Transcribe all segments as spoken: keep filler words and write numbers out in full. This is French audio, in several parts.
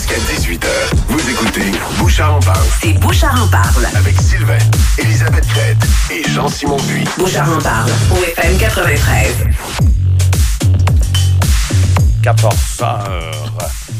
Jusqu'à dix-huit heures, vous écoutez Bouchard en parle. C'est Bouchard en parle. Avec Sylvain, Elisabeth Crête et Jean-Simon Buis. Bouchard en parle. Au F M quatre-vingt-treize. quatorze heures.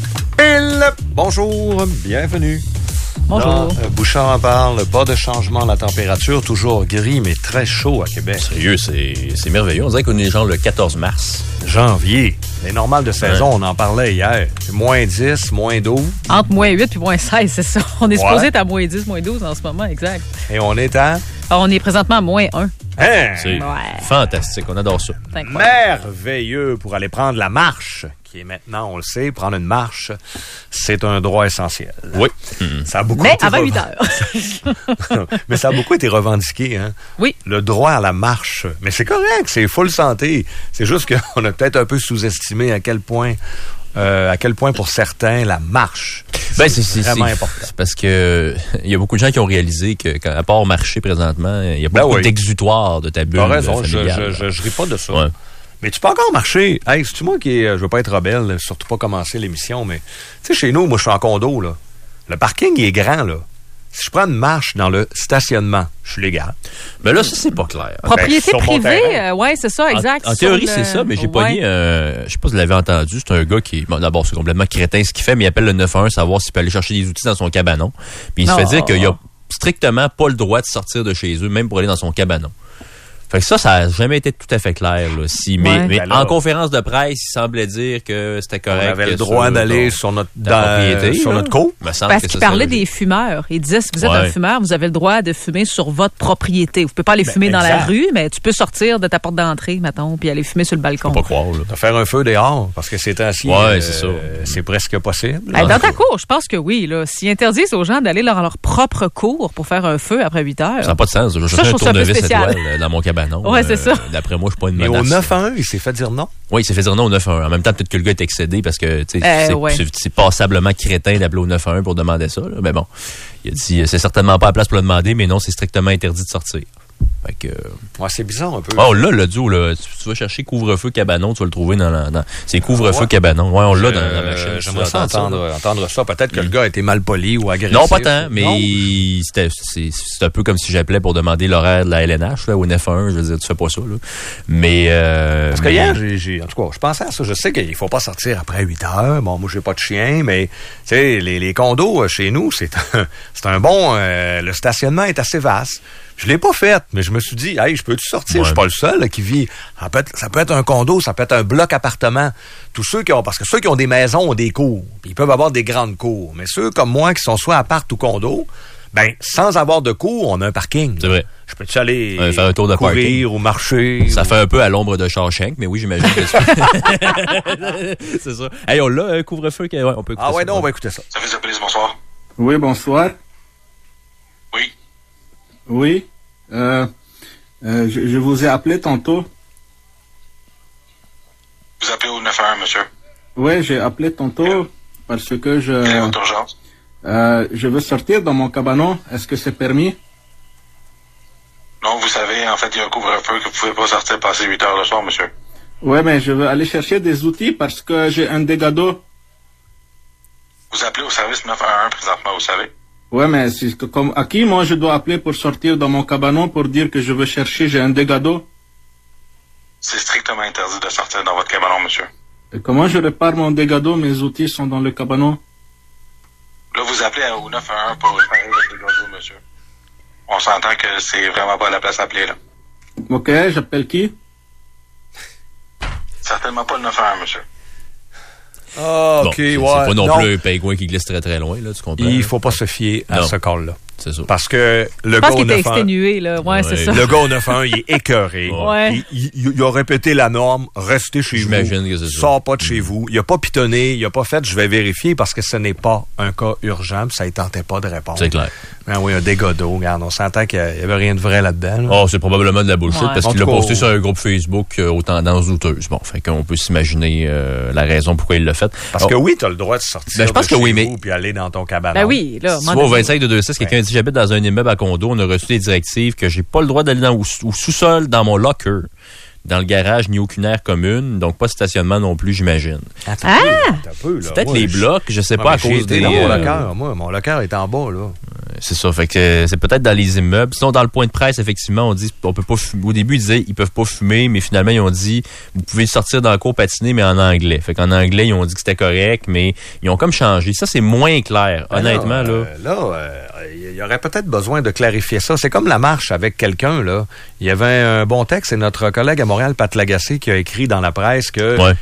Pile. Bonjour, bienvenue. Bonjour. Dans, euh, Bouchard en parle, pas de changement de la température, toujours gris, mais très chaud à Québec. Sérieux, c'est, c'est merveilleux. On dirait qu'on est genre le quatorze mars. Janvier. Les normales de saison, ouais. On en parlait hier. moins dix, moins douze. Entre moins huit et moins seize, c'est ça. On est ouais. supposé être à moins dix, moins douze en ce moment, exact. Et on est à? Alors, on est présentement à moins un. Hein? C'est ouais. fantastique, on adore ça. Merveilleux pour aller prendre la marche, qui est maintenant, on le sait, prendre une marche, c'est un droit essentiel. Oui. Mmh. Ça a beaucoup Mais été avant rev... huit heures. Mais ça a beaucoup été revendiqué, hein? Oui. Le droit à la marche. Mais c'est correct, c'est full santé. C'est juste qu'on a peut-être un peu sous-estimé à quel point... Euh, à quel point pour certains la marche ben, c'est, c'est vraiment c'est, important. C'est parce que il y a beaucoup de gens qui ont réalisé que qu'à part marcher présentement, il y a ben beaucoup oui. d'exutoires de ta bulle. T'as raison, familiale. je, je, je, je ris pas de ça. Ouais. Mais tu peux encore marcher. Hey, c'est-tu moi qui je veux pas être rebelle, surtout pas commencer l'émission, mais tu sais, chez nous, moi je suis en condo, là. Le parking il est grand, là. Si je prends une marche dans le stationnement, je suis légal. Mais là, ça, c'est pas clair. Propriété ben, privée, euh, oui, c'est ça, exact. En, en théorie, le... c'est ça, mais j'ai ouais. pogné, euh, je sais pas si vous l'avez entendu, c'est un gars qui, bon, d'abord, c'est complètement crétin ce qu'il fait, mais il appelle le neuf un un savoir s'il peut aller chercher des outils dans son cabanon. Puis il se non, fait dire oh, qu'il oh. a strictement pas le droit de sortir de chez eux, même pour aller dans son cabanon. Fait que ça, ça a jamais été tout à fait clair, là. Si, mais, ouais. mais ben là, en conférence de presse, il semblait dire que c'était correct. On avait le droit sur, d'aller sur, sur notre, dans, dans, sur notre cour. Parce qu'il parlait des fumeurs. Il disait, si vous êtes ouais. un fumeur, vous avez le droit de fumer sur votre propriété. Vous pouvez pas aller ben, fumer exact. dans la rue, mais tu peux sortir de ta porte d'entrée, mettons, puis aller fumer sur le balcon. Je peux pas croire, là. De faire un feu dehors, parce que c'est ainsi. Ouais, euh, c'est ça. C'est presque possible. Ben, dans ta cour, je pense que oui, là. S'ils interdisent aux gens d'aller dans leur propre cour pour faire un feu après huit heures. Ça n'a pas de sens. Je ça, fais je un trouve ça un peu tournevis spécial. étoile dans mon cabanon. Ouais, c'est ça. D'après moi, je suis pas une Mais menace. au neuf un un, il s'est fait dire non. Oui, il s'est fait dire non au neuf un un. En même temps, peut-être que le gars est excédé parce que tu sais, euh, c'est, ouais. c'est, c'est passablement crétin d'appeler au neuf un un pour demander ça. Là. Mais bon, il a dit c'est certainement pas la place pour le demander, mais non, c'est strictement interdit de sortir. Fait que... Ouais, c'est bizarre un peu. Oh là, le duo, là, tu, tu vas chercher couvre-feu cabanon, tu vas le trouver dans la... Dans... C'est couvre-feu ouais. cabanon. Ouais, on l'a Je, dans la machine. J'aimerais ça entendre, ça, entendre ça. Peut-être que mm. le gars a été mal poli ou agressif. Non, pas tant, mais non. C'était, c'est, c'est un peu comme si j'appelais pour demander l'horaire de la L N H, là, au neuf un un. Je veux dire, tu fais pas ça, là. Mais... Euh, Parce que mais... hier, j'ai, j'ai, en tout cas, je pensais à ça. Je sais qu'il faut pas sortir après huit heures. Bon, moi, j'ai pas de chien, mais, tu sais, les, les condos chez nous, c'est un, c'est un bon... Euh, le stationnement est assez vaste. Je l'ai pas fait, mais je me suis dit, hey, je peux-tu sortir? Ouais. Je suis pas le seul là, qui vit. Ça peut, être, ça peut être un condo, ça peut être un bloc appartement. Tous ceux qui ont, parce que ceux qui ont des maisons ont des cours, puis ils peuvent avoir des grandes cours. Mais ceux comme moi qui sont soit appart ou condo, ben, sans avoir de cours, on a un parking. C'est vrai. Je peux-tu aller ouais, faire un tour de courir parking. ou marcher? Ça ou... fait un peu à l'ombre de Shawshank, mais oui, j'imagine que c'est... c'est ça. Hey, on l'a, un couvre-feu. Ouais, on peut écouter ah ouais, ça. non, on va écouter ça. Ça fait la police, bonsoir. Oui, bonsoir. Oui. Oui. Euh, euh, je, je vous ai appelé tantôt. Vous appelez au neuf un un, monsieur? Oui, j'ai appelé tantôt yeah. parce que je... Quelle est votre urgence? Euh, je veux sortir dans mon cabanon. Est-ce que c'est permis? Non, vous savez, en fait, il y a un couvre-feu que vous pouvez pas sortir passer huit heures le soir, monsieur. Oui, mais je veux aller chercher des outils parce que j'ai un dégât d'eau. Vous appelez au service neuf un un un présentement, vous savez? Ouais, mais c'est que comme à qui moi je dois appeler pour sortir dans mon cabanon pour dire que je veux chercher, j'ai un dégât d'eau? C'est strictement interdit de sortir dans votre cabanon, monsieur. Et comment je répare mon dégât d'eau? Mes outils sont dans le cabanon. Là, vous appelez au neuf un un pour réparer votre dégât d'eau, monsieur. On s'entend que c'est vraiment pas la place à appeler, là. Ok, j'appelle qui? Certainement pas le neuf un un un, monsieur. Ah, bon, OK, c'est, ouais. c'est pas non, non plus un pingouin qui glisse très très loin, là, tu comprends? Il faut pas se fier à non. ce call-là. C'est ça. Parce que le Je gars pense au qu'il était neuf un un... exténué, là. Ouais, ouais. c'est ça. Le gars au neuf un un, il est écœuré. Ouais. Il, il, il a répété la norme, restez chez J'imagine vous. que c'est ça. Sors pas de chez vous. Il a pas pitonné, il a pas fait, je vais vérifier parce que ce n'est pas un cas urgent, puis ça ne tentait pas de répondre. C'est clair. Ah oui, un dégât d'eau, regarde, on s'entend qu'il n'y avait rien de vrai là-dedans. Là. Oh, c'est probablement de la bullshit ouais. parce En qu'il l'a tout cas, posté sur un groupe Facebook euh, aux tendances douteuses. Bon, fait qu'on peut s'imaginer euh, la raison pourquoi il l'a fait. Parce oh. que oui, tu as le droit de sortir Ben, je pense de que chez oui, mais... vous puis aller dans ton cabanon. Ben oui, là. Tu vois, au vingt-cinq de deux six, quelqu'un ouais. dit j'habite dans un immeuble à condo, on a reçu des directives que j'ai pas le droit d'aller dans, au, au sous-sol dans mon locker. dans le garage, ni aucune aire commune, donc pas de stationnement non plus, j'imagine. Attends Ah! un peu, attends un peu, là. C'est peut-être Moi, les je- blocs, je sais Ouais, pas, à mais j'ai cause été des... dans mon euh, locker, moi. Mon locker est en bas, là. C'est ça, fait que c'est peut-être dans les immeubles. Sinon, dans le point de presse, effectivement, on dit on peut pas fumer. Au début, ils disaient ils peuvent pas fumer, mais finalement, ils ont dit vous pouvez sortir dans le cours patiner, mais en anglais. Fait qu'en anglais, ils ont dit que c'était correct, mais ils ont comme changé. Ça, c'est moins clair, honnêtement. là. là. euh, Là, euh, il y aurait peut-être besoin de clarifier ça. C'est comme la marche avec quelqu'un, là. Il y avait un bon texte, c'est notre collègue à Montréal, Pat Lagacé, qui a écrit dans la presse que Ouais.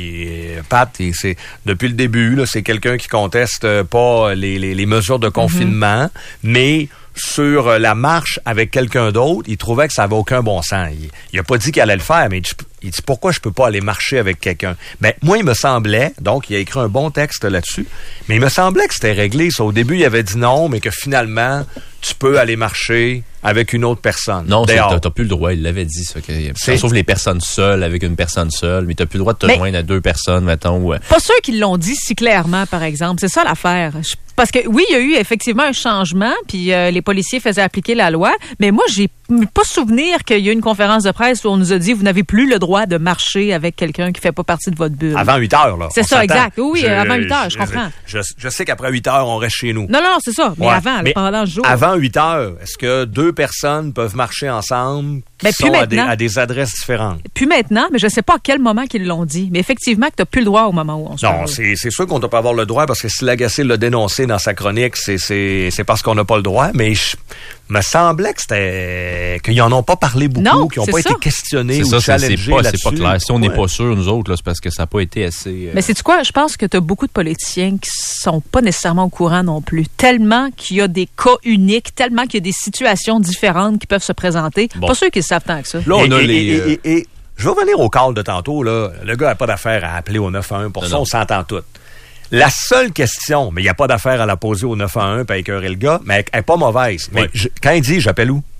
il- Pat, il- c'est depuis le début, là, c'est quelqu'un qui conteste euh, pas les, les, les mesures de confinement, mais sur euh, la marche avec quelqu'un d'autre, il trouvait que ça avait aucun bon sens. Il, il a pas dit qu'il allait le faire, mais il dit, il dit pourquoi je peux pas aller marcher avec quelqu'un. Ben moi, il me semblait, donc il a écrit un bon texte là-dessus, mais il me semblait que c'était réglé. Ça, au début, il avait dit non, mais que finalement, tu peux aller marcher avec une autre personne. Non, c'est- dehors. t'as, t'as plus le droit. Il l'avait dit, ça. Que, C'est- sauf les personnes seules, avec une personne seule, mais t'as plus le droit de te Mais- joindre à deux personnes, mettons. Ou, euh, Pas sûr qu'ils l'ont dit si clairement, par exemple. C'est ça l'affaire. Je- Parce que oui, il y a eu effectivement un changement, puis euh, les policiers faisaient appliquer la loi, mais moi, j'ai pas souvenir qu'il y a eu une conférence de presse où on nous a dit vous n'avez plus le droit de marcher avec quelqu'un qui fait pas partie de votre bulle. Avant huit heures, là. C'est on ça, s'entend. exact. Oui, oui, avant huit heures, je comprends. Je, je sais qu'après huit heures, on reste chez nous. Non, non, non, c'est ça. Mais Ouais. avant, là, Mais pendant le jour. Avant huit heures, est-ce que deux personnes peuvent marcher ensemble qui Ben, plus sont à des, maintenant. à des adresses différentes? Puis maintenant, mais je sais pas à quel moment qu'ils l'ont dit, mais effectivement que tu n'as plus le droit au moment où on se Non, parle. c'est c'est sûr qu'on ne doit pas avoir le droit parce que si Lagacé l'a dénoncé dans sa chronique, c'est c'est c'est parce qu'on n'a pas le droit. Mais je me semblait que c'était qu'ils en ont pas parlé beaucoup, Non, qu'ils n'ont c'est pas ça. été questionnés c'est ou ça, c'est, challengés c'est pas, c'est là-dessus. pas clair. Si on n'est Ouais. pas sûr, nous autres, là, c'est parce que ça n'a pas été assez... euh, Mais c'est quoi? Je pense que tu as beaucoup de politiciens qui sont pas nécessairement au courant non plus. Tellement qu'il y a des cas uniques, tellement qu'il y a des situations différentes qui peuvent se présenter. Bon. Pas sûr qu'ils savent tant que ça. Là, on et, a et- les... et- euh, et- et- je vais revenir au call de tantôt. Là. Le gars n'a pas d'affaire à appeler au neuf un un. Pour Non, ça, non. on s'entend tout. La seule question, mais il n'y a pas d'affaire à la poser au neuf un un puis à écœurer le gars, mais elle n'est pas mauvaise. Mais Ouais. je- quand il dit, j'appelle où?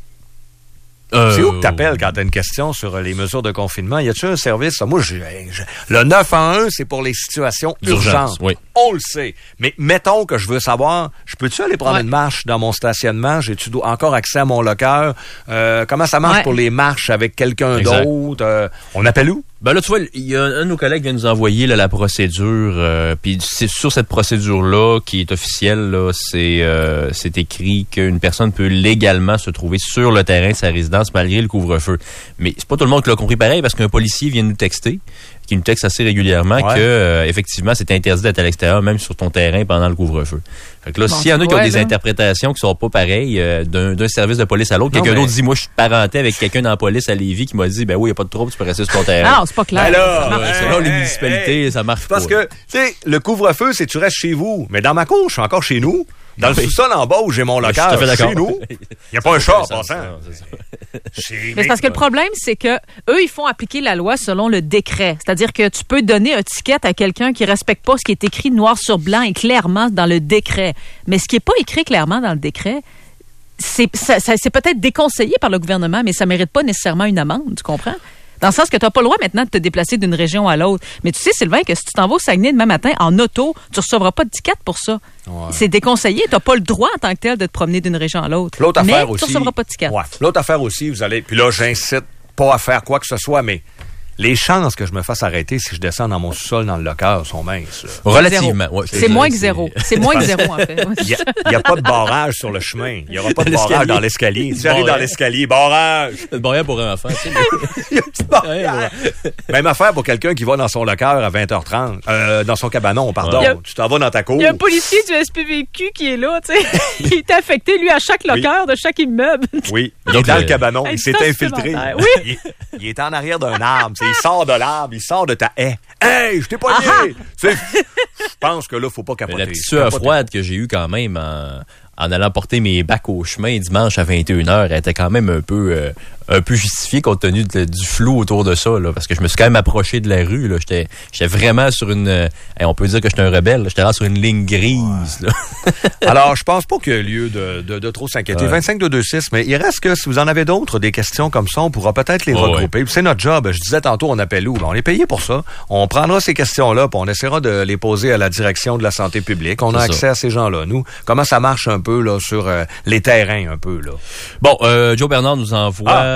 euh, C'est où que t'appelles quand t'as une question sur les mesures de confinement? Y a-tu un service? Moi, je, je- le neuf un un, c'est pour les situations D'urgence, urgentes. oui. On le sait. Mais mettons que je veux savoir, je peux-tu aller prendre Ouais. une marche dans mon stationnement? J'ai-tu do- encore accès à mon locker? Euh, comment ça marche Ouais. pour les marches avec quelqu'un Exact. d'autre? Euh, on appelle où? Ben là, tu vois, il y a un de nos collègues qui vient nous envoyer là, la procédure. Euh, Puis c'est sur cette procédure-là qui est officielle, là, c'est euh, c'est écrit qu'une personne peut légalement se trouver sur le terrain de sa résidence malgré le couvre-feu. Mais c'est pas tout le monde qui l'a compris pareil parce qu'un policier vient nous texter, qui nous texte assez régulièrement, Ouais. que euh, effectivement c'est interdit d'être à l'extérieur, même sur ton terrain pendant le couvre-feu. Fait que là, Bon, s'il y en a qui ont ouais, des là. interprétations qui sont pas pareilles euh, d'un d'un service de police à l'autre, Non, quelqu'un mais- d'autre dit moi je suis parenté avec quelqu'un dans la police à Lévis qui m'a dit ben oui, il y a pas de trouble, tu peux rester sur ton terrain. Ah non, c'est pas clair. Ben là, Ça marche. Ouais, Hey, selon les hey, municipalités, hey. ça marche Parce pas. que, tu sais, le couvre-feu, c'est tu restes chez vous. Mais dans ma cour, je suis encore chez nous. Dans le Oui. sous-sol en bas où j'ai mon Je suis tout à local, fait d'accord. chez nous. Il n'y a pas un chat en Ça, passant. ça, c'est ça. Chez- Mais c'est parce que le problème, c'est que eux, ils font appliquer la loi selon le décret. C'est-à-dire que tu peux donner un ticket à quelqu'un qui respecte pas ce qui est écrit noir sur blanc et clairement dans le décret. Mais ce qui est pas écrit clairement dans le décret, c'est ça- ça- c'est peut-être déconseillé par le gouvernement, mais ça mérite pas nécessairement une amende, tu comprends? Dans le sens que tu n'as pas le droit maintenant de te déplacer d'une région à l'autre. Mais tu sais, Sylvain, que si tu t'en vas au Saguenay demain matin en auto, tu ne recevras pas de ticket pour ça. Ouais. C'est déconseillé. Tu n'as pas le droit en tant que tel de te promener d'une région à l'autre. L'autre Mais affaire aussi. tu ne recevras pas de ticket. Ouais. L'autre affaire aussi, vous allez. Puis là, j'incite pas à faire quoi que ce soit, mais les chances que je me fasse arrêter si je descends dans mon sous-sol dans le locker sont minces. là. Relativement. Ouais, C'est moins que zéro. C'est moins que zéro, en fait. Il n'y a, a pas de barrage sur le chemin. Il n'y aura pas de Dans barrage l'escalier. dans l'escalier. Si j'arrive Bon, dans ouais. l'escalier, barrage! C'est une barrière pour un enfant, tu sais. Il y a une petite barrière. Même affaire pour quelqu'un qui va dans son locker à vingt heures trente. Euh, dans son cabanon, pardon. Il y a- Tu t'en vas dans ta cour. Il y a un policier du S P V Q qui est là, tu sais. Il est affecté, lui, à chaque locker de chaque immeuble. Oui, il Donc, est dans le- le cabanon. Un Il s'est temps infiltré. supplémentaire. Oui. Il, il est en arrière d'un arbre. Tu sais, il sort de l'arbre, il sort de ta haie. Hey, je t'ai pas Ah dit! Tu sais, je pense que là, faut pas Mais capoter. la petite sueur Capoter. froide que j'ai eue quand même en, en allant porter mes bacs au chemin dimanche à vingt et une heures, elle était quand même un peu, euh, un peu justifiée compte tenu de- du flou autour de ça, là, parce que je me suis quand même approché de la rue. Là. J'étais, j'étais vraiment sur une... euh, hey, on peut dire que j'étais un rebelle. là. J'étais là sur une ligne grise. Là. Alors, je pense pas qu'il y ait lieu de, de, de trop s'inquiéter. Ouais. vingt-cinq deux deux six, mais il reste que si vous en avez d'autres, des questions comme ça, on pourra peut-être les Ouais, regrouper. Puis c'est notre job. Je disais tantôt, on appelle où? Ben, on est payé pour ça. On prendra ces questions-là, puis on essaiera de les poser à la direction de la santé publique. On a C'est accès ça. à ces gens-là. Nous, comment ça marche un peu là sur euh, les terrains un peu là? Bon, euh, Joe Bernard nous envoie... Ah.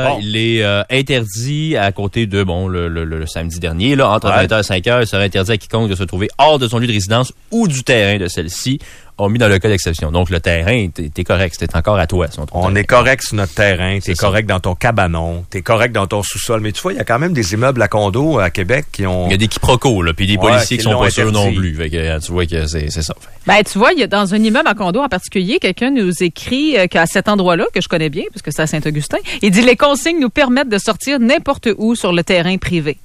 Euh, Bon. Il est euh, interdit à compter de, bon, le, le, le samedi dernier, là, entre Ouais. vingt heures et cinq heures, il serait interdit à quiconque de se trouver hors de son lieu de résidence ou du terrain de celle-ci, ont mis dans le cas d'exception. Donc, le terrain, t'es, t'es correct. C'est encore à toi. Son On est correct sur notre terrain, t'es C'est ça. correct dans ton cabanon, t'es correct dans ton sous-sol. Mais tu vois, il y a quand même des immeubles à condos à Québec qui ont... Il y a des quiproquos, là, puis des Ouais, policiers qui qui sont l'ont pas sûrs non interdit. plus. Fait que, euh, tu vois que c'est, c'est ça. Ben, tu vois, il y a dans un immeuble à condo en particulier, quelqu'un nous écrit euh, qu'à cet endroit-là, que je connais bien, parce que c'est à Saint-Augustin, il dit les consignes nous permettent de sortir n'importe où sur le terrain privé.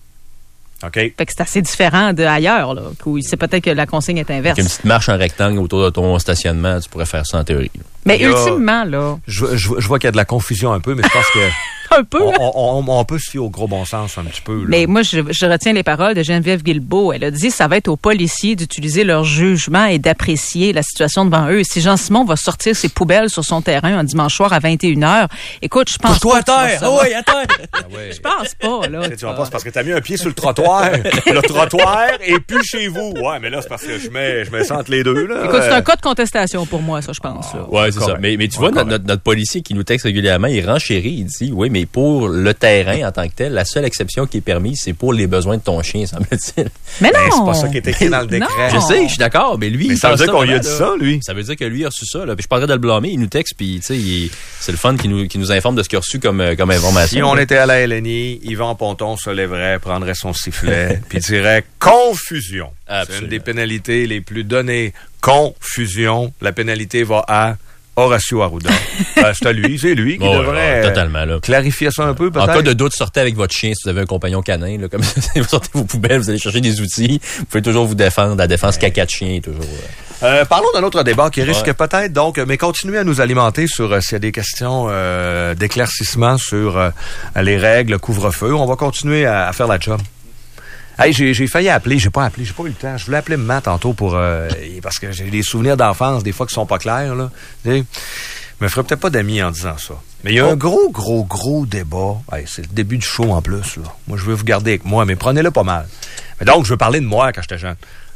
OK. Fait que c'est assez différent d'ailleurs, là, où c'est peut-être que la consigne est inverse. Avec une petite marche en rectangle autour de ton stationnement, tu pourrais faire ça en théorie. là. Mais Il y a- ultimement, là, Je, je, je vois qu'il y a de la confusion un peu, mais je pense que un peu. on, là. on, on, on peut se fier au gros bon sens un petit peu. Là. Mais moi, je, je retiens les paroles de Geneviève Guilbeault. Elle a dit ça va être aux policiers d'utiliser leur jugement et d'apprécier la situation devant eux. Et si Jean-Simon va sortir ses poubelles sur son terrain un dimanche soir à vingt et une heures, écoute, je pense Pousse-toi pas à que tu vas terre! savoir. Ah oui, à terre! Ah ouais. Je pense pas, là. Tu sais, tu vas pas, c'est parce que t'as mis un pied sur le trottoir. Le trottoir et puis chez vous. Ouais, mais là, c'est parce que je mets, je mets ça entre les deux. Là. Écoute, c'est Euh, un cas de contestation pour moi, ça, je pense. là. Ouais, c'est correct. ça. Mais, mais tu Ouais, vois, notre, correct. notre, notre policier qui nous texte régulièrement, il renchérit, il dit, oui, mais pour le terrain en tant que tel, la seule exception qui est permise, c'est pour les besoins de ton chien, semble-t-il. Mais non! ben, c'est pas ça qui est écrit dans le décret. Non. Je sais, je suis d'accord, mais lui, Mais il ça veut pense dire qu'on lui a vraiment, dit là. ça, lui. Ça veut dire que lui il a reçu ça, là. Puis je suis pas en train de le blâmer, il nous texte, puis tu sais, il- c'est le fun qui nous, qui nous informe de ce qu'il a reçu comme, euh, comme information. Si on était à la L N I, Yvan Ponton se lèverait, prendrait son sifflet, puis dirait confusion. C'est Absolument. une des pénalités les plus données. Confusion. La pénalité va à Horacio Arruda. Ben, c'est à lui, c'est lui qui Ouais, devrait ouais, euh, totalement, là. clarifier ça un peu, En peut-être. cas de doute, sortez avec votre chien si vous avez un compagnon canin. Là, comme ça, vous sortez vos poubelles, vous allez chercher des outils. Vous pouvez toujours vous défendre. La défense caca de chien est toujours... euh, Euh, parlons d'un autre débat qui risque Ouais. peut-être, donc, mais continuez à nous alimenter sur euh, s'il y a des questions euh, d'éclaircissement sur euh, les règles, couvre-feu. On va continuer à, à faire la job. Hey, j'ai, j'ai failli appeler, j'ai pas appelé, j'ai pas eu le temps. Je voulais appeler maman tantôt pour euh, parce que j'ai des souvenirs d'enfance, des fois qui sont pas clairs, là. Tu sais, je me ferais peut-être pas d'amis en disant ça. Mais il y a un gros, gros, gros débat. Hey, c'est le début du show en plus, là. Moi, je veux vous garder avec moi, mais prenez-le pas mal. Mais donc, je veux parler de moi quand j'étais jeune.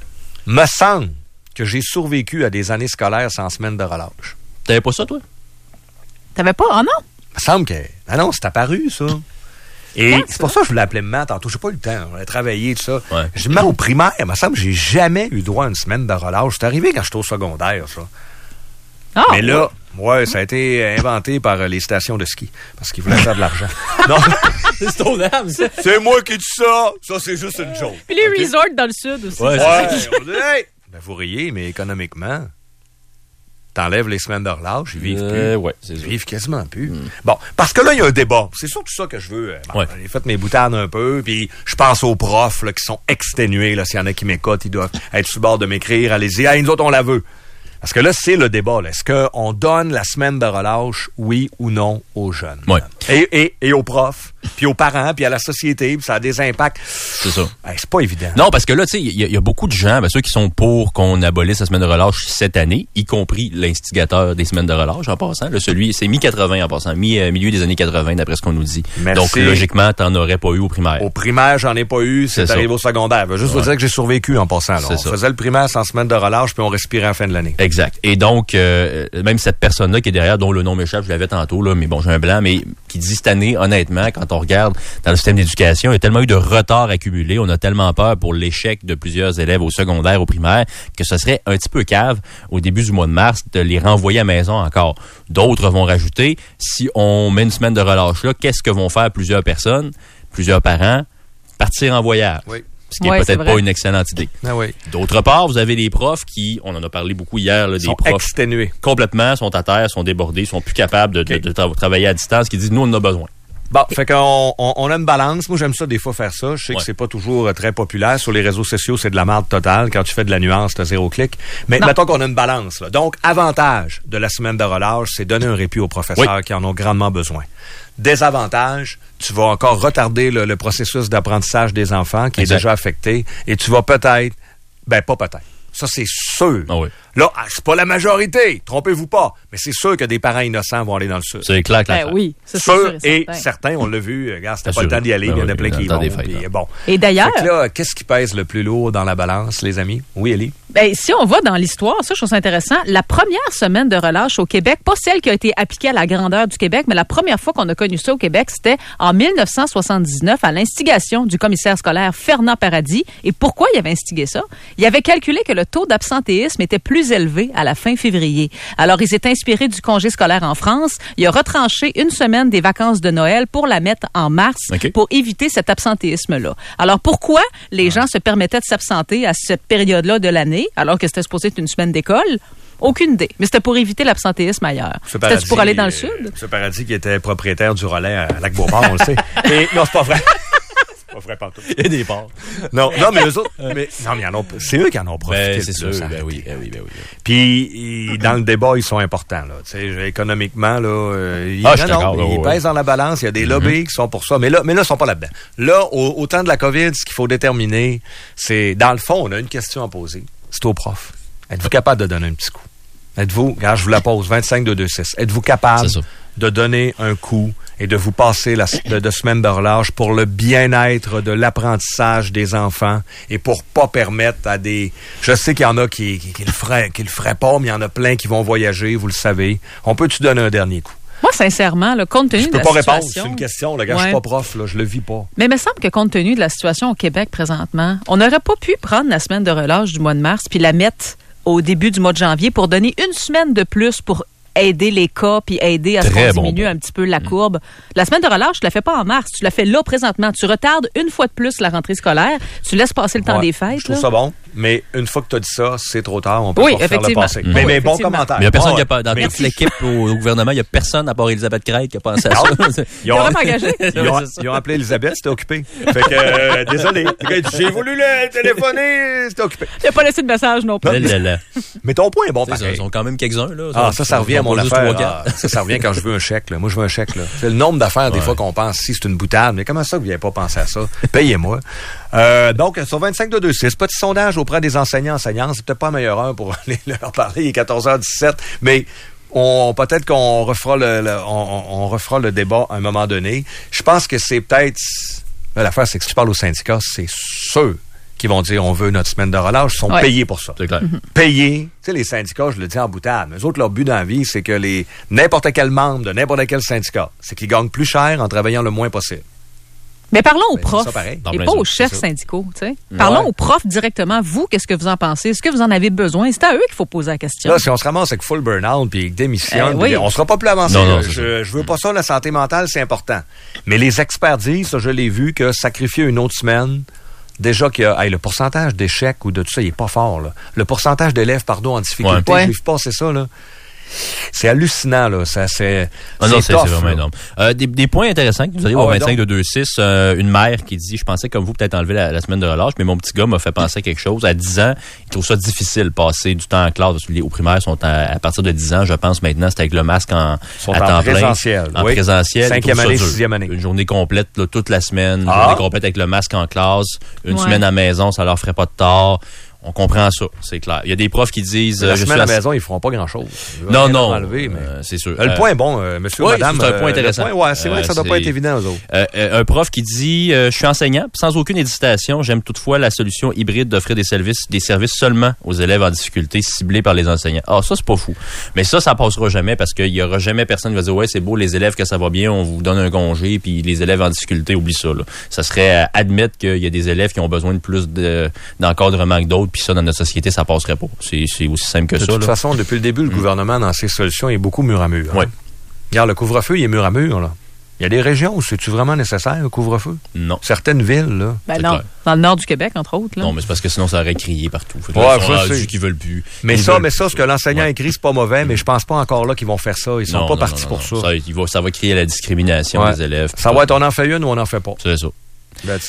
Me semble que j'ai survécu à des années scolaires sans semaine de relâche. T'avais pas ça, toi? T'avais pas? Oh non? Me semble que... Ah non, c'est apparu, ça. Et Quand, c'est ça? pour ça que je voulais appeler maman tantôt. J'ai pas eu le temps. On a travaillé, tout ça. Ouais. J'ai même au primaire, il me semble que j'ai jamais eu droit à une semaine de relâche. C'est arrivé quand j'étais au secondaire, ça. Ah, Mais là, ouais, ça a été inventé par euh, les stations de ski. Parce qu'ils voulaient faire de l'argent. Non, C'est ton âme, ça. c'est moi qui dis ça. Ça, c'est juste une joke. Puis les Ok? resorts dans le sud aussi. Ouais, Ouais, on dit, hey! Ben, vous riez, mais économiquement, t'enlèves les semaines de relâche, ils vivent Euh, plus. ouais, c'est Ils sûr. vivent quasiment plus. Bon, parce que là, il y a un débat. C'est surtout ça que je veux. euh, bon, Ouais. J'ai fait mes boutardes un peu, puis je pense aux profs là, qui sont exténués. Là, s'il y en a qui m'écoutent, ils doivent être sur le bord de m'écrire. Allez-y, hey, nous autres, on la veut. Parce que là, c'est le débat. Là. Est-ce qu'on donne la semaine de relâche, oui ou non, aux jeunes? Ouais. Et, et, et aux profs, puis aux parents, puis à la société, puis ça a des impacts. C'est ça. Hey, c'est pas évident. Non, parce que là, tu sais, il y, a- il y a beaucoup de gens, ben, ceux qui sont pour qu'on abolisse la semaine de relâche cette année, y compris l'instigateur des semaines de relâche en passant. Là, celui, c'est mi quatre-vingts en passant, mi, euh, milieu des années quatre-vingts d'après ce qu'on nous dit. Merci. Donc, logiquement, t'en aurais pas eu au primaire. Au primaire, j'en ai pas eu. C'est C'est arrivé ça. au secondaire. Je veux juste vous Ouais. dire que j'ai survécu en passant. Là. C'est On ça. faisait le primaire sans semaine de relâche, puis on respirait à la fin de l'année. Exact. Et donc, euh, même cette personne-là qui est derrière, dont le nom m'échappe, je l'avais tantôt, là, mais bon, j'ai un blanc, mais qui dit cette année, honnêtement, quand on regarde dans le système d'éducation, il y a tellement eu de retard accumulé, on a tellement peur pour l'échec de plusieurs élèves au secondaire, au primaire, que ce serait un petit peu cave au début du mois de mars de les renvoyer à la maison encore. D'autres vont rajouter, si on met une semaine de relâche là, qu'est-ce que vont faire plusieurs personnes, plusieurs parents? Partir en voyage. Oui. Ce qui est Ouais, c'est peut-être vrai. pas une excellente idée. Ah oui. D'autre part, vous avez des profs qui, on en a parlé beaucoup hier, là, Ils des sont profs exténués. complètement, sont à terre, sont débordés, sont plus capables de, de- Ok. de tra- travailler à distance, qui disent, nous, on en a besoin. Bon, fait qu'on on, on a une balance. Moi, j'aime ça des fois faire ça. Je sais Ouais. que c'est pas toujours euh, très populaire. Sur les réseaux sociaux, c'est de la merde totale. Quand tu fais de la nuance, t'as zéro clic. Mais Non. mettons qu'on a une balance. Là. Donc, avantage de la semaine de relâche, c'est donner un répit aux professeurs Oui. qui en ont grandement besoin. Désavantage, tu vas encore retarder le, le processus d'apprentissage des enfants qui Exact. est déjà affecté et tu vas peut-être, ben pas peut-être, ça c'est sûr, Ah oui. Là, c'est pas la majorité, trompez-vous pas, mais c'est sûr que des parents innocents vont aller dans le sud. C'est clair, clair. Ben oui, ça, c'est Sûr, sûr et et certain. certains, on l'a vu, regarde, c'était pas Assuré. le temps d'y aller, Ben il y en a oui, plein qui y dans vont. des fêtes, puis, là. bon. Et d'ailleurs... Fait que là, qu'est-ce qui pèse le plus lourd dans la balance, les amis? Oui, Élie? Ben, si on va dans l'histoire, ça, je trouve ça intéressant. La première semaine de relâche au Québec, pas celle qui a été appliquée à la grandeur du Québec, mais la première fois qu'on a connu ça au Québec, c'était en dix-neuf cent soixante-dix-neuf à l'instigation du commissaire scolaire Fernand Paradis. Et pourquoi il avait instigé ça? Il avait calculé que le taux d'absentéisme était plus élevé à la fin février. Alors, il s'est inspiré du congé scolaire en France. Il a retranché une semaine des vacances de Noël pour la mettre en mars OK. pour éviter cet absentéisme-là. Alors, pourquoi les gens se permettaient de s'absenter à cette période-là de l'année, alors que c'était supposé être une semaine d'école? Aucune idée. Mais c'était pour éviter l'absentéisme ailleurs. C'était pour aller dans le sud? Euh, ce Paradis qui était propriétaire du relais à Lac-Beauport, on le sait. Et non, c'est pas vrai. C'est pas vrai partout. Il y a des ports. Non, non, mais eux autres, mais, non, mais ils en ont, c'est eux qui en ont profité. Ben, de c'est ça, sûr. ça Ben arrête. oui, ben oui, ben oui. Puis, ils- dans le débat, ils sont importants, là. Tu sais, économiquement, là, euh, ils, Ah, je suis non, d'accord, non, là, ils ouais. pèsent dans la balance. Il y a des lobbies qui sont pour ça. Mais là, mais là, ils sont pas là-dedans. Là, au, au temps de la COVID, ce qu'il faut déterminer, c'est, dans le fond, on a une question à poser. C'est aux profs. Êtes-vous capable de donner un petit coup? Êtes-vous, regarde, je vous la pose, vingt-cinq deux deux six. Êtes-vous capable C'est ça. de donner un coup et de vous passer la, de, de semaine de relâche pour le bien-être de l'apprentissage des enfants et pour pas permettre à des... Je sais qu'il y en a qui, qui, qui le feraient, qui le feraient pas, mais il y en a plein qui vont voyager, vous le savez. On peut-tu donner un dernier coup? Moi, sincèrement, là, compte tenu Je de peux la pas situation... répondre, c'est une question. Le gars, je suis Ouais. pas prof, là, je le vis pas. Mais il me semble que compte tenu de la situation au Québec présentement, on n'aurait pas pu prendre la semaine de relâche du mois de mars puis la mettre au début du mois de janvier pour donner une semaine de plus pour aider les cas puis aider à ce Très qu'on bon diminue point. un petit peu la courbe. La semaine de relâche, tu la fais pas en mars, tu la fais là présentement. Tu retardes une fois de plus la rentrée scolaire, tu laisses passer le temps Ouais, des fêtes. Je trouve là. ça bon, mais une fois que tu as dit ça, c'est trop tard. On peut Oui, pas refaire le effectivement. passé. Mhm. Mais, Oui, mais bon effectivement. commentaire. Mais il n'y a personne Ah, qui a pas, dans mais- toute l'équipe au, au gouvernement, il n'y a personne à part Elisabeth Craig qui a pensé à ça. Ils T'es ont, vraiment engagé? ils, ont, ils ont appelé Elisabeth, c'était occupé. Fait que, euh, désolé. Le gars, il dit, j'ai voulu le téléphoner, c'était occupé. Il n'a pas laissé de message non plus. Là, là, là. Mais ton point est bon, Tu sais, pareil. Ils sont quand même quelques-uns. Là. Ah, ça, ça revient à Ils sont mon pas juste affaire. trois, quatre. Ah, ça, ça revient quand je veux un chèque, là. Moi, je veux un chèque, là. C'est le nombre d'affaires, des Ouais. fois, qu'on pense, si c'est une boutade. Mais comment ça que vous n'avez pas pensé à ça? Payez-moi. Euh, donc, sur vingt-cinq deux deux six, petit sondage auprès des enseignants, enseignants. C'est peut-être pas la meilleure heure pour aller leur parler. Il est quatorze heures dix-sept. Mais, on, peut-être qu'on refera le, le- on, on refera le débat à un moment donné. Je pense que c'est peut-être, là, l'affaire, c'est que si tu parles aux syndicats, c'est sûr qu'ils vont dire on veut notre semaine de relâche. Ils sont Ouais. payés pour ça. C'est clair. Payés. Tu sais, les syndicats, je le dis en boutade, mais eux autres, leur but dans la vie, c'est que les n'importe quel membre de n'importe quel syndicat, c'est qu'ils gagnent plus cher en travaillant le moins possible. Mais parlons aux Ben, c'est profs ça pareil. Dans et plein pas ça, aux c'est chefs ça. syndicaux. tu sais. Parlons Ouais. aux profs directement. Vous, qu'est-ce que vous en pensez? Est-ce que vous en avez besoin? C'est à eux qu'il faut poser la question. Là, si on se ramasse avec full burn-out puis qu'ils démissionnent, Eh oui. puis on sera pas plus avancé. Non, non, là. c'est je, je veux pas ça, la santé mentale, c'est important. Mais les experts disent, ça, je l'ai vu, que sacrifier une autre semaine, déjà qu'il y a, hey, le pourcentage d'échecs ou de tout ça, il est pas fort, là. Le pourcentage d'élèves, pardon, en difficulté, Ouais. je l'ai vu passer ça, là. C'est hallucinant, là. Ça, c'est, Ah non, c'est tough, c'est vraiment là. énorme. Euh, des, des points intéressants qui nous arrivent Ah au ouais, vingt-cinq donc. de deux six. Euh, une mère qui dit, je pensais comme vous peut-être enlever la, la semaine de relâche, mais mon petit gars m'a fait penser à quelque chose. À dix ans, il trouve ça difficile passer du temps en classe. Parce que les, aux primaires sont à, à partir de dix ans, je pense maintenant, c'est avec le masque en, Sont à en temps plein. présentiel, En oui. présentiel. Cinquième il trouve ça année, dur. sixième année. Une journée complète, là, toute la semaine. Une Ah. journée complète avec le masque en classe. Une Ouais. semaine à la maison, ça leur ferait pas de tort. On comprend ça, c'est clair. Il y a des profs qui disent... La euh, je semaine suis à la assez- maison, ils feront pas grand-chose. Ils vont Non, rien non, leur enlever, mais... euh, c'est sûr. Euh, le Euh, point est bon, euh, monsieur, oui, madame. c'est un point euh, intéressant. le point, ouais, c'est vrai Euh, que ça doit pas c'est- être évident, aux autres. Euh, euh, un prof qui dit euh, je suis enseignant, sans aucune hésitation, j'aime toutefois la solution hybride d'offrir des services des services seulement aux élèves en difficulté ciblés par les enseignants. Ah, ça c'est pas fou. Mais ça ça passera jamais parce qu'il y aura jamais personne qui va dire ouais, c'est beau les élèves que ça va bien, on vous donne un congé puis les élèves en difficulté oublie ça là. Ça serait euh, admettre qu'il y a des élèves qui ont besoin de plus de d'encadrement que d'autres puis ça dans notre société ça passerait pas. C'est c'est aussi simple que De ça toute là. façon, depuis le début, le gouvernement, dans ses solutions, est beaucoup mur à mur. hein. Ouais. Regarde, le couvre-feu, il est mur à mur, là. Il y a des régions où c'est-tu vraiment nécessaire, le couvre-feu? Non. Certaines villes, là. Ben c'est non, clair. dans le nord du Québec, entre autres. Là. Non, mais c'est parce que sinon ça aurait crié partout. Fait que Ouais, là, ils sont je rendus sais. qu'ils veulent plus. Mais Ils ça, veulent mais plus ça, ce que l'enseignant Ouais. écrit, c'est pas mauvais, mais je pense pas encore là qu'ils vont faire ça. Ils sont Non, pas non, partis non, pour non. ça. Ça, il va, ça va créer la discrimination Ouais. des élèves. Ça va être on en fait une ou on en fait pas. C'est ça. That's it.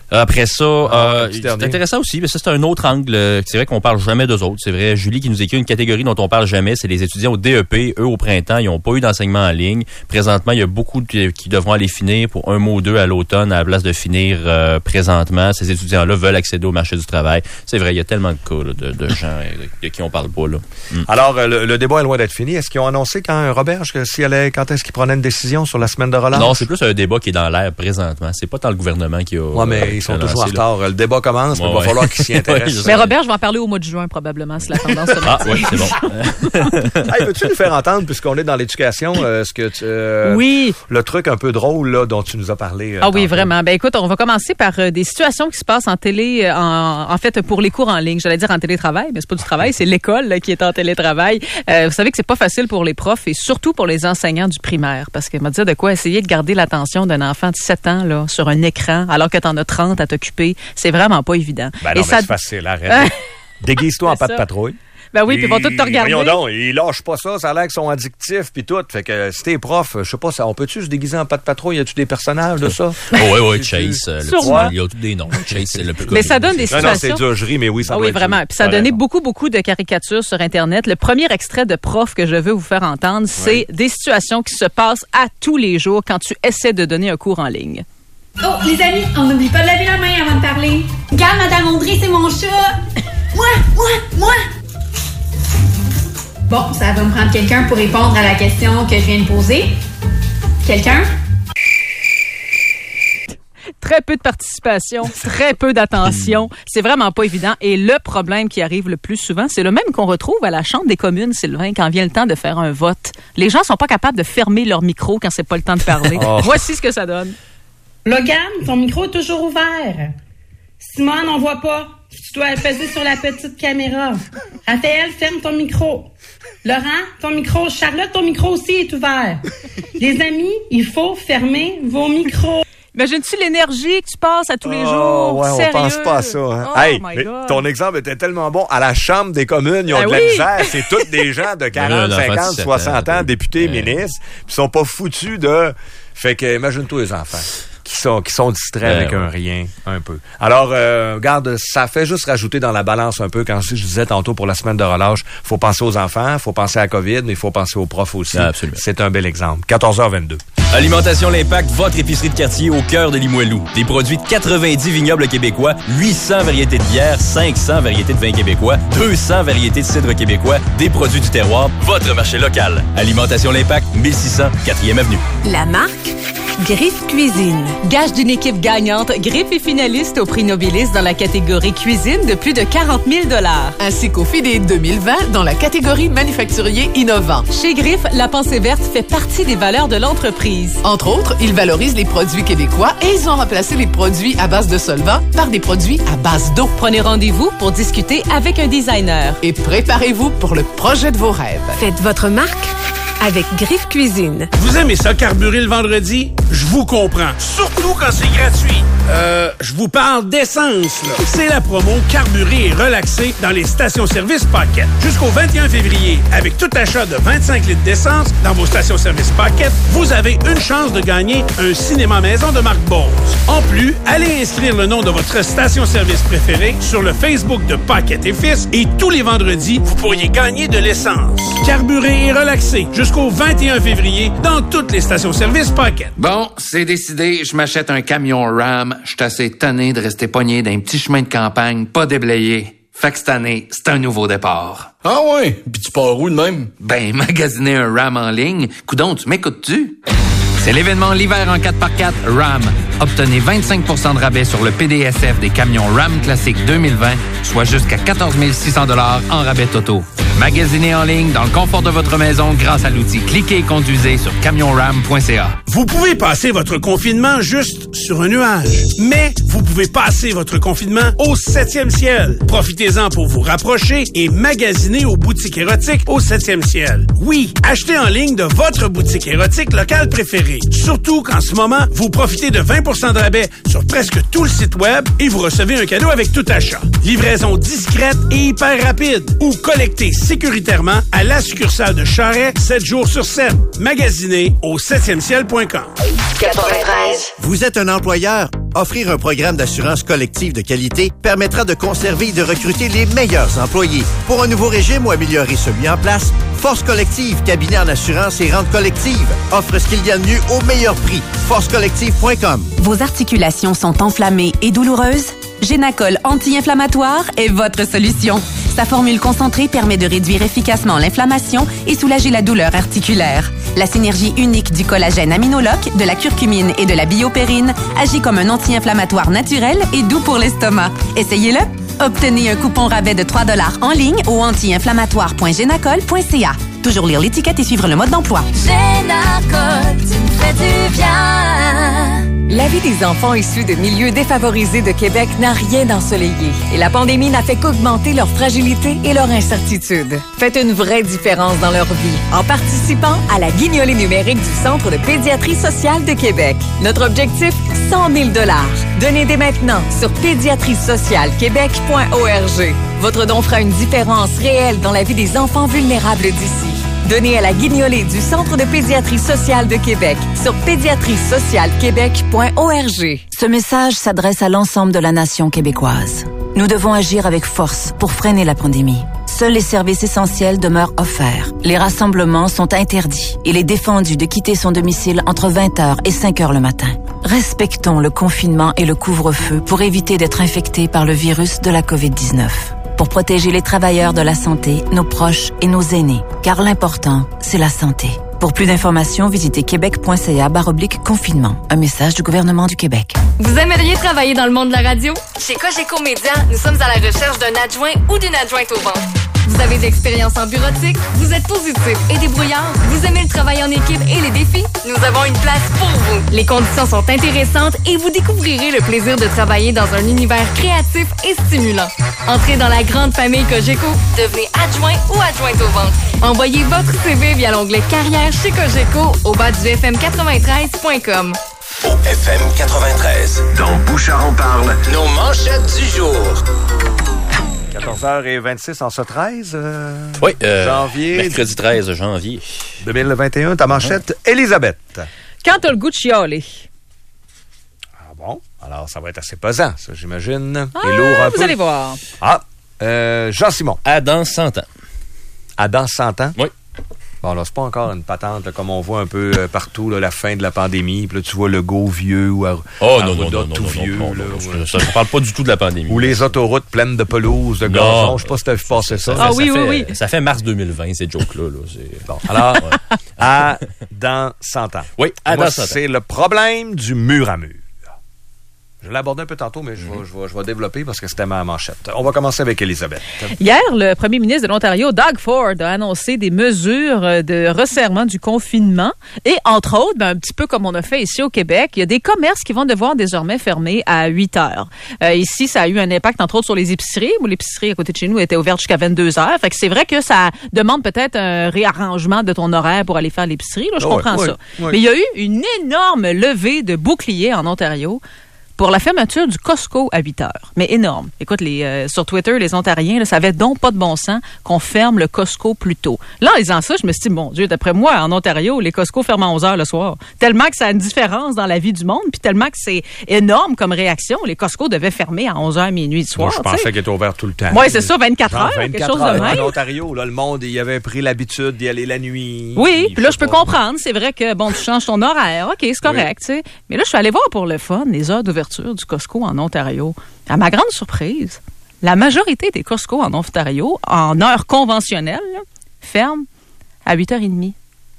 Après ça, Ah, euh, petit c'est dernier. intéressant aussi, mais ça, c'est un autre angle. C'est vrai qu'on parle jamais d'eux autres. C'est vrai, Julie qui nous écrit une catégorie dont on parle jamais, c'est les étudiants au D E P. Eux, au printemps, ils n'ont pas eu d'enseignement en ligne. Présentement, il y a beaucoup de, qui devront aller finir pour un mois ou deux à l'automne à la place de finir euh, présentement. Ces étudiants-là veulent accéder au marché du travail. C'est vrai, il y a tellement de cas là, de, de gens de qui on parle pas. Là. Mm. Alors, euh, le, le débat est loin d'être fini. Est-ce qu'ils ont annoncé quand, Roberge, que si elle est, quand est-ce qu'ils prenaient une décision sur la semaine de relâche? Non, c'est plus un débat qui est dans l'air présentement. C'est pas tant le gouvernement qui a... Ouais, mais ils sont a toujours en lancé, là. retard. Le débat commence, mais Ouais, il va ouais. falloir qu'ils s'y intéressent. Ouais, Mais Robert, je vais en parler au mois de juin, probablement, si la tendance se Ah, maintient. oui, c'est bon. Hey, peux-tu nous faire entendre, puisqu'on est dans l'éducation, euh, ce que tu, euh, Oui. le truc un peu drôle là, dont tu nous as parlé? euh, Ah oui, tantôt? vraiment. Ben écoute, on va commencer par euh, des situations qui se passent en télé, euh, en, en fait, pour les cours en ligne. J'allais dire en télétravail, mais c'est pas du travail, c'est l'école là, qui est en télétravail. Euh, vous savez que c'est pas facile pour les profs et surtout pour les enseignants du primaire, parce que m'a dit de quoi essayer de garder l'attention d'un enfant de sept ans là sur un écran, alors que t'en as trente à t'occuper, c'est vraiment pas évident. Ben et non, ça, mais c'est facile, arrête. Déguise-toi en C'est pas de ça. patrouille. ben oui, puis ils vont tous te regarder. Voyons donc, ils lâchent pas ça, ça a l'air qu'ils sont addictifs puis tout. Fait que si t'es prof, je sais pas, ça, on peut-tu se déguiser en pas de patrouille? Y a-tu des personnages de ça? Oh, oui, oui, Chase. euh, le Sûrement. petit- il y a tous des noms. Chase, c'est le plus Mais ça connu. donne des Non, non, c'est situations. dur, je ris, mais oui, ça Ah doit oui, être vraiment. dur. Puis ça a T'as donné raison. beaucoup, beaucoup de caricatures sur Internet. Le premier extrait de prof que je veux vous faire entendre, c'est des situations qui se passent à tous les jours quand tu essaies de donner un cours en ligne. Oh, les amis, on n'oublie pas de laver la main avant de parler. Regarde, Madame Audrey, c'est mon chat. Moi, moi, moi. Bon, ça va me prendre quelqu'un pour répondre à la question que je viens de poser. Quelqu'un? Très peu de participation, très peu d'attention. C'est vraiment pas évident. Et le problème qui arrive le plus souvent, c'est le même qu'on retrouve à la Chambre des communes, Sylvain, quand vient le temps de faire un vote. Les gens sont pas capables de fermer leur micro quand c'est pas le temps de parler. Oh. Voici ce que ça donne. Logan, ton micro est toujours ouvert. Simone, on voit pas. Tu dois peser sur la petite caméra. Raphaël, ferme ton micro. Laurent, ton micro. Charlotte, ton micro aussi est ouvert. Les amis, il faut fermer vos micros. Imagines-tu l'énergie que tu passes à tous les Oh, jours? ouais, on Sérieux? pense pas à ça. Hein? Oh Hey, my mais God. ton exemple était tellement bon. À la Chambre des communes, ils ont Ben de la oui. misère. C'est tous des gens de là, quarante, un enfant de cinquante, dix-sept soixante ans, ans, députés, ouais. ministres, puis ils sont pas foutus de... Fait que, imagine-toi les enfants qui sont, qui sont distraits Ben, avec ouais. un rien, un peu. Alors, euh, regarde, ça fait juste rajouter dans la balance un peu, quand je disais tantôt pour la semaine de relâche, faut penser aux enfants, faut penser à la COVID, mais il faut penser aux profs aussi. Ah, absolument. C'est un bel exemple. quatorze heures vingt-deux. Alimentation L'Impact, votre épicerie de quartier au cœur de Limoilou. Des produits de quatre-vingt-dix vignobles québécois, huit cents variétés de bières, cinq cents variétés de vins québécois, deux cents variétés de cidre québécois, des produits du terroir, votre marché local. Alimentation L'Impact, mille six cents, quatrième avenue. La marque Griffe Cuisine. Gage d'une équipe gagnante, Griffe est finaliste au prix Nobilis dans la catégorie cuisine de plus de quarante mille dollars. Ainsi qu'au FIDE deux mille vingt dans la catégorie manufacturier innovant. Chez Griffe, la pensée verte fait partie des valeurs de l'entreprise. Entre autres, ils valorisent les produits québécois et ils ont remplacé les produits à base de solvants par des produits à base d'eau. Prenez rendez-vous pour discuter avec un designer. Et préparez-vous pour le projet de vos rêves. Faites votre marque avec Griffe Cuisine. Vous aimez ça carburer le vendredi? Je vous comprends. Surtout quand c'est gratuit. Euh, je vous parle d'essence, là. C'est la promo Carburer et relaxer dans les stations-service Paquette. Jusqu'au vingt et un février, avec tout achat de vingt-cinq litres d'essence dans vos stations-service Paquette, vous avez une chance de gagner un cinéma maison de Marc Bose. En plus, allez inscrire le nom de votre station-service préférée sur le Facebook de Paquette et Fils et tous les vendredis, vous pourriez gagner de l'essence. Carburer et relaxer jusqu'au vingt et un février dans toutes les stations-service Paquette. Bon, c'est décidé, je m'achète un camion Ram. Je suis assez tanné de rester pogné dans un petit chemin de campagne, pas déblayé. Fait que cette année, c'est un nouveau départ. Ah ouais? Puis tu pars où de même? Ben, magasiner un Ram en ligne. Coudon, tu m'écoutes-tu? C'est l'événement l'hiver en quatre par quatre Ram. Obtenez vingt-cinq pour cent de rabais sur le P D S F des camions Ram Classic deux mille vingt, soit jusqu'à quatorze mille six cents dollars en rabais totaux. Magasinez en ligne dans le confort de votre maison grâce à l'outil Cliquez et conduisez sur camion ram point c a. Vous pouvez passer votre confinement juste sur un nuage, mais vous pouvez passer votre confinement au septième ciel. Profitez-en pour vous rapprocher et magasiner aux boutiques érotiques au septième ciel. Oui, achetez en ligne de votre boutique érotique locale préférée. Surtout qu'en ce moment, vous profitez de vingt pour cent de rabais sur presque tout le site web et vous recevez un cadeau avec tout achat. Livraison discrète et hyper rapide ou collectez sécuritairement à la succursale de Charest, sept jours sur sept. Magasinez au septième ciel point com. quatre-vingt-treize. Vous êtes un employeur? Offrir un programme d'assurance collective de qualité permettra de conserver et de recruter les meilleurs employés. Pour un nouveau régime ou améliorer celui en place, Force Collective, cabinet en assurance et rente collective, offre ce qu'il y a de mieux au meilleur prix. force collective point com. Vos articulations sont enflammées et douloureuses? Génacol anti-inflammatoire est votre solution. Sa formule concentrée permet de réduire efficacement l'inflammation et soulager la douleur articulaire. La synergie unique du collagène aminoloc, de la curcumine et de la biopérine agit comme un anti-inflammatoire naturel et doux pour l'estomac. Essayez-le! Obtenez un coupon rabais de trois dollars en ligne au anti-inflammatoire point génacol point c a. Toujours lire l'étiquette et suivre le mode d'emploi. Génacol, tu me fais du bien. La vie des enfants issus de milieux défavorisés de Québec n'a rien d'ensoleillé et la pandémie n'a fait qu'augmenter leur fragilité et leur incertitude. Faites une vraie différence dans leur vie en participant à la guignolée numérique du Centre de pédiatrie sociale de Québec. Notre objectif, cent mille dollars. Donnez dès maintenant sur pédiatrie sociale québec point org. Votre don fera une différence réelle dans la vie des enfants vulnérables d'ici. Donnez à la guignolée du Centre de pédiatrie sociale de Québec sur pédiatrie sociale québec point org. Ce message s'adresse à l'ensemble de la nation québécoise. Nous devons agir avec force pour freiner la pandémie. Seuls les services essentiels demeurent offerts. Les rassemblements sont interdits. Il est défendu de quitter son domicile entre vingt heures et cinq heures le matin. Respectons le confinement et le couvre-feu pour éviter d'être infectés par le virus de la covid dix-neuf. Pour protéger les travailleurs de la santé, nos proches et nos aînés. Car l'important, c'est la santé. Pour plus d'informations, visitez québec point c a barre oblique confinement. Un message du gouvernement du Québec. Vous aimeriez travailler dans le monde de la radio? Chez Cogeco Média, nous sommes à la recherche d'un adjoint ou d'une adjointe aux ventes. Vous avez de l'expérience en bureautique, vous êtes positif et débrouillard, vous aimez le travail en équipe et les défis? Nous avons une place pour vous. Les conditions sont intéressantes et vous découvrirez le plaisir de travailler dans un univers créatif et stimulant. Entrez dans la grande famille Cogeco, devenez adjoint ou adjointe aux ventes. Envoyez votre C V via l'onglet Carrière chez Cogeco au bas du f m quatre-vingt-treize point com. Au F M quatre-vingt-treize, dans Bouchard en parle, nos manchettes du jour. quatorze heures vingt-six en ce treize euh, oui, euh, janvier. Mercredi treize janvier. deux mille vingt et un, ta manchette, Elisabeth. Quand t'as le goût de chialer. Ah bon? Alors, ça va être assez pesant, ça, j'imagine. Ah, et lourd un vous peu. allez voir. Ah, euh, Jean-Simon. À dans cent ans. À dans cent ans? Oui. Bon, là, c'est pas encore une patente, là, comme on voit un peu euh, partout, là, la fin de la pandémie. Puis là, tu vois le go vieux ou à, oh, à non, non, non, tout non, vieux. non, non, là, non, ouais. Ça ne parle pas du tout de la pandémie. Ou les autoroutes pleines de pelouse, de gazon. Je sais pas si t'as vu passer ça. ça ah fait, oui, ça oui, fait, oui. Ça fait mars deux mille vingt, ces jokes-là. Là, c'est... Bon, alors, ouais. à dans cent ans. Oui, à Moi, dans cent ans. c'est le problème du mur à mur. Je l'ai abordé un peu tantôt, mais je vais, je vais, je vais développer parce que c'était ma manchette. On va commencer avec Elisabeth. Hier, le premier ministre de l'Ontario, Doug Ford, a annoncé des mesures de resserrement du confinement. Et entre autres, ben, un petit peu comme on a fait ici au Québec, il y a des commerces qui vont devoir désormais fermer à huit heures. Euh, ici, ça a eu un impact, entre autres, sur les épiceries, où l'épicerie à côté de chez nous était ouverte jusqu'à vingt-deux heures. Fait que c'est vrai que ça demande peut-être un réarrangement de ton horaire pour aller faire l'épicerie. Là, je oh, comprends oui, ça. Oui. Mais il y a eu une énorme levée de boucliers en Ontario pour la fermeture du Costco à huit heures. Mais énorme. Écoute, les, euh, sur Twitter, les Ontariens, là, ça avait donc pas de bon sens qu'on ferme le Costco plus tôt. Là, en disant ça, je me suis dit, mon Dieu, d'après moi, en Ontario, les Costco ferment à onze heures le soir. Tellement que ça a une différence dans la vie du monde, puis tellement que c'est énorme comme réaction. Les Costco devaient fermer à onze heures minuit du soir. Moi, je pensais qu'il était ouvert tout le temps. Oui, c'est ça, vingt-quatre Genre heures, vingt-quatre quelque chose heures. de même. En Ontario, là, le monde, il avait pris l'habitude d'y aller la nuit. Oui, puis là, je peux pas. comprendre. C'est vrai que, bon, tu changes ton horaire. OK, c'est correct, tu sais. Mais là, je suis allée voir pour le fun les heures d'ouverture du Costco en Ontario. À ma grande surprise, la majorité des Costco en Ontario, en heure conventionnelle, là, ferment à huit heures trente.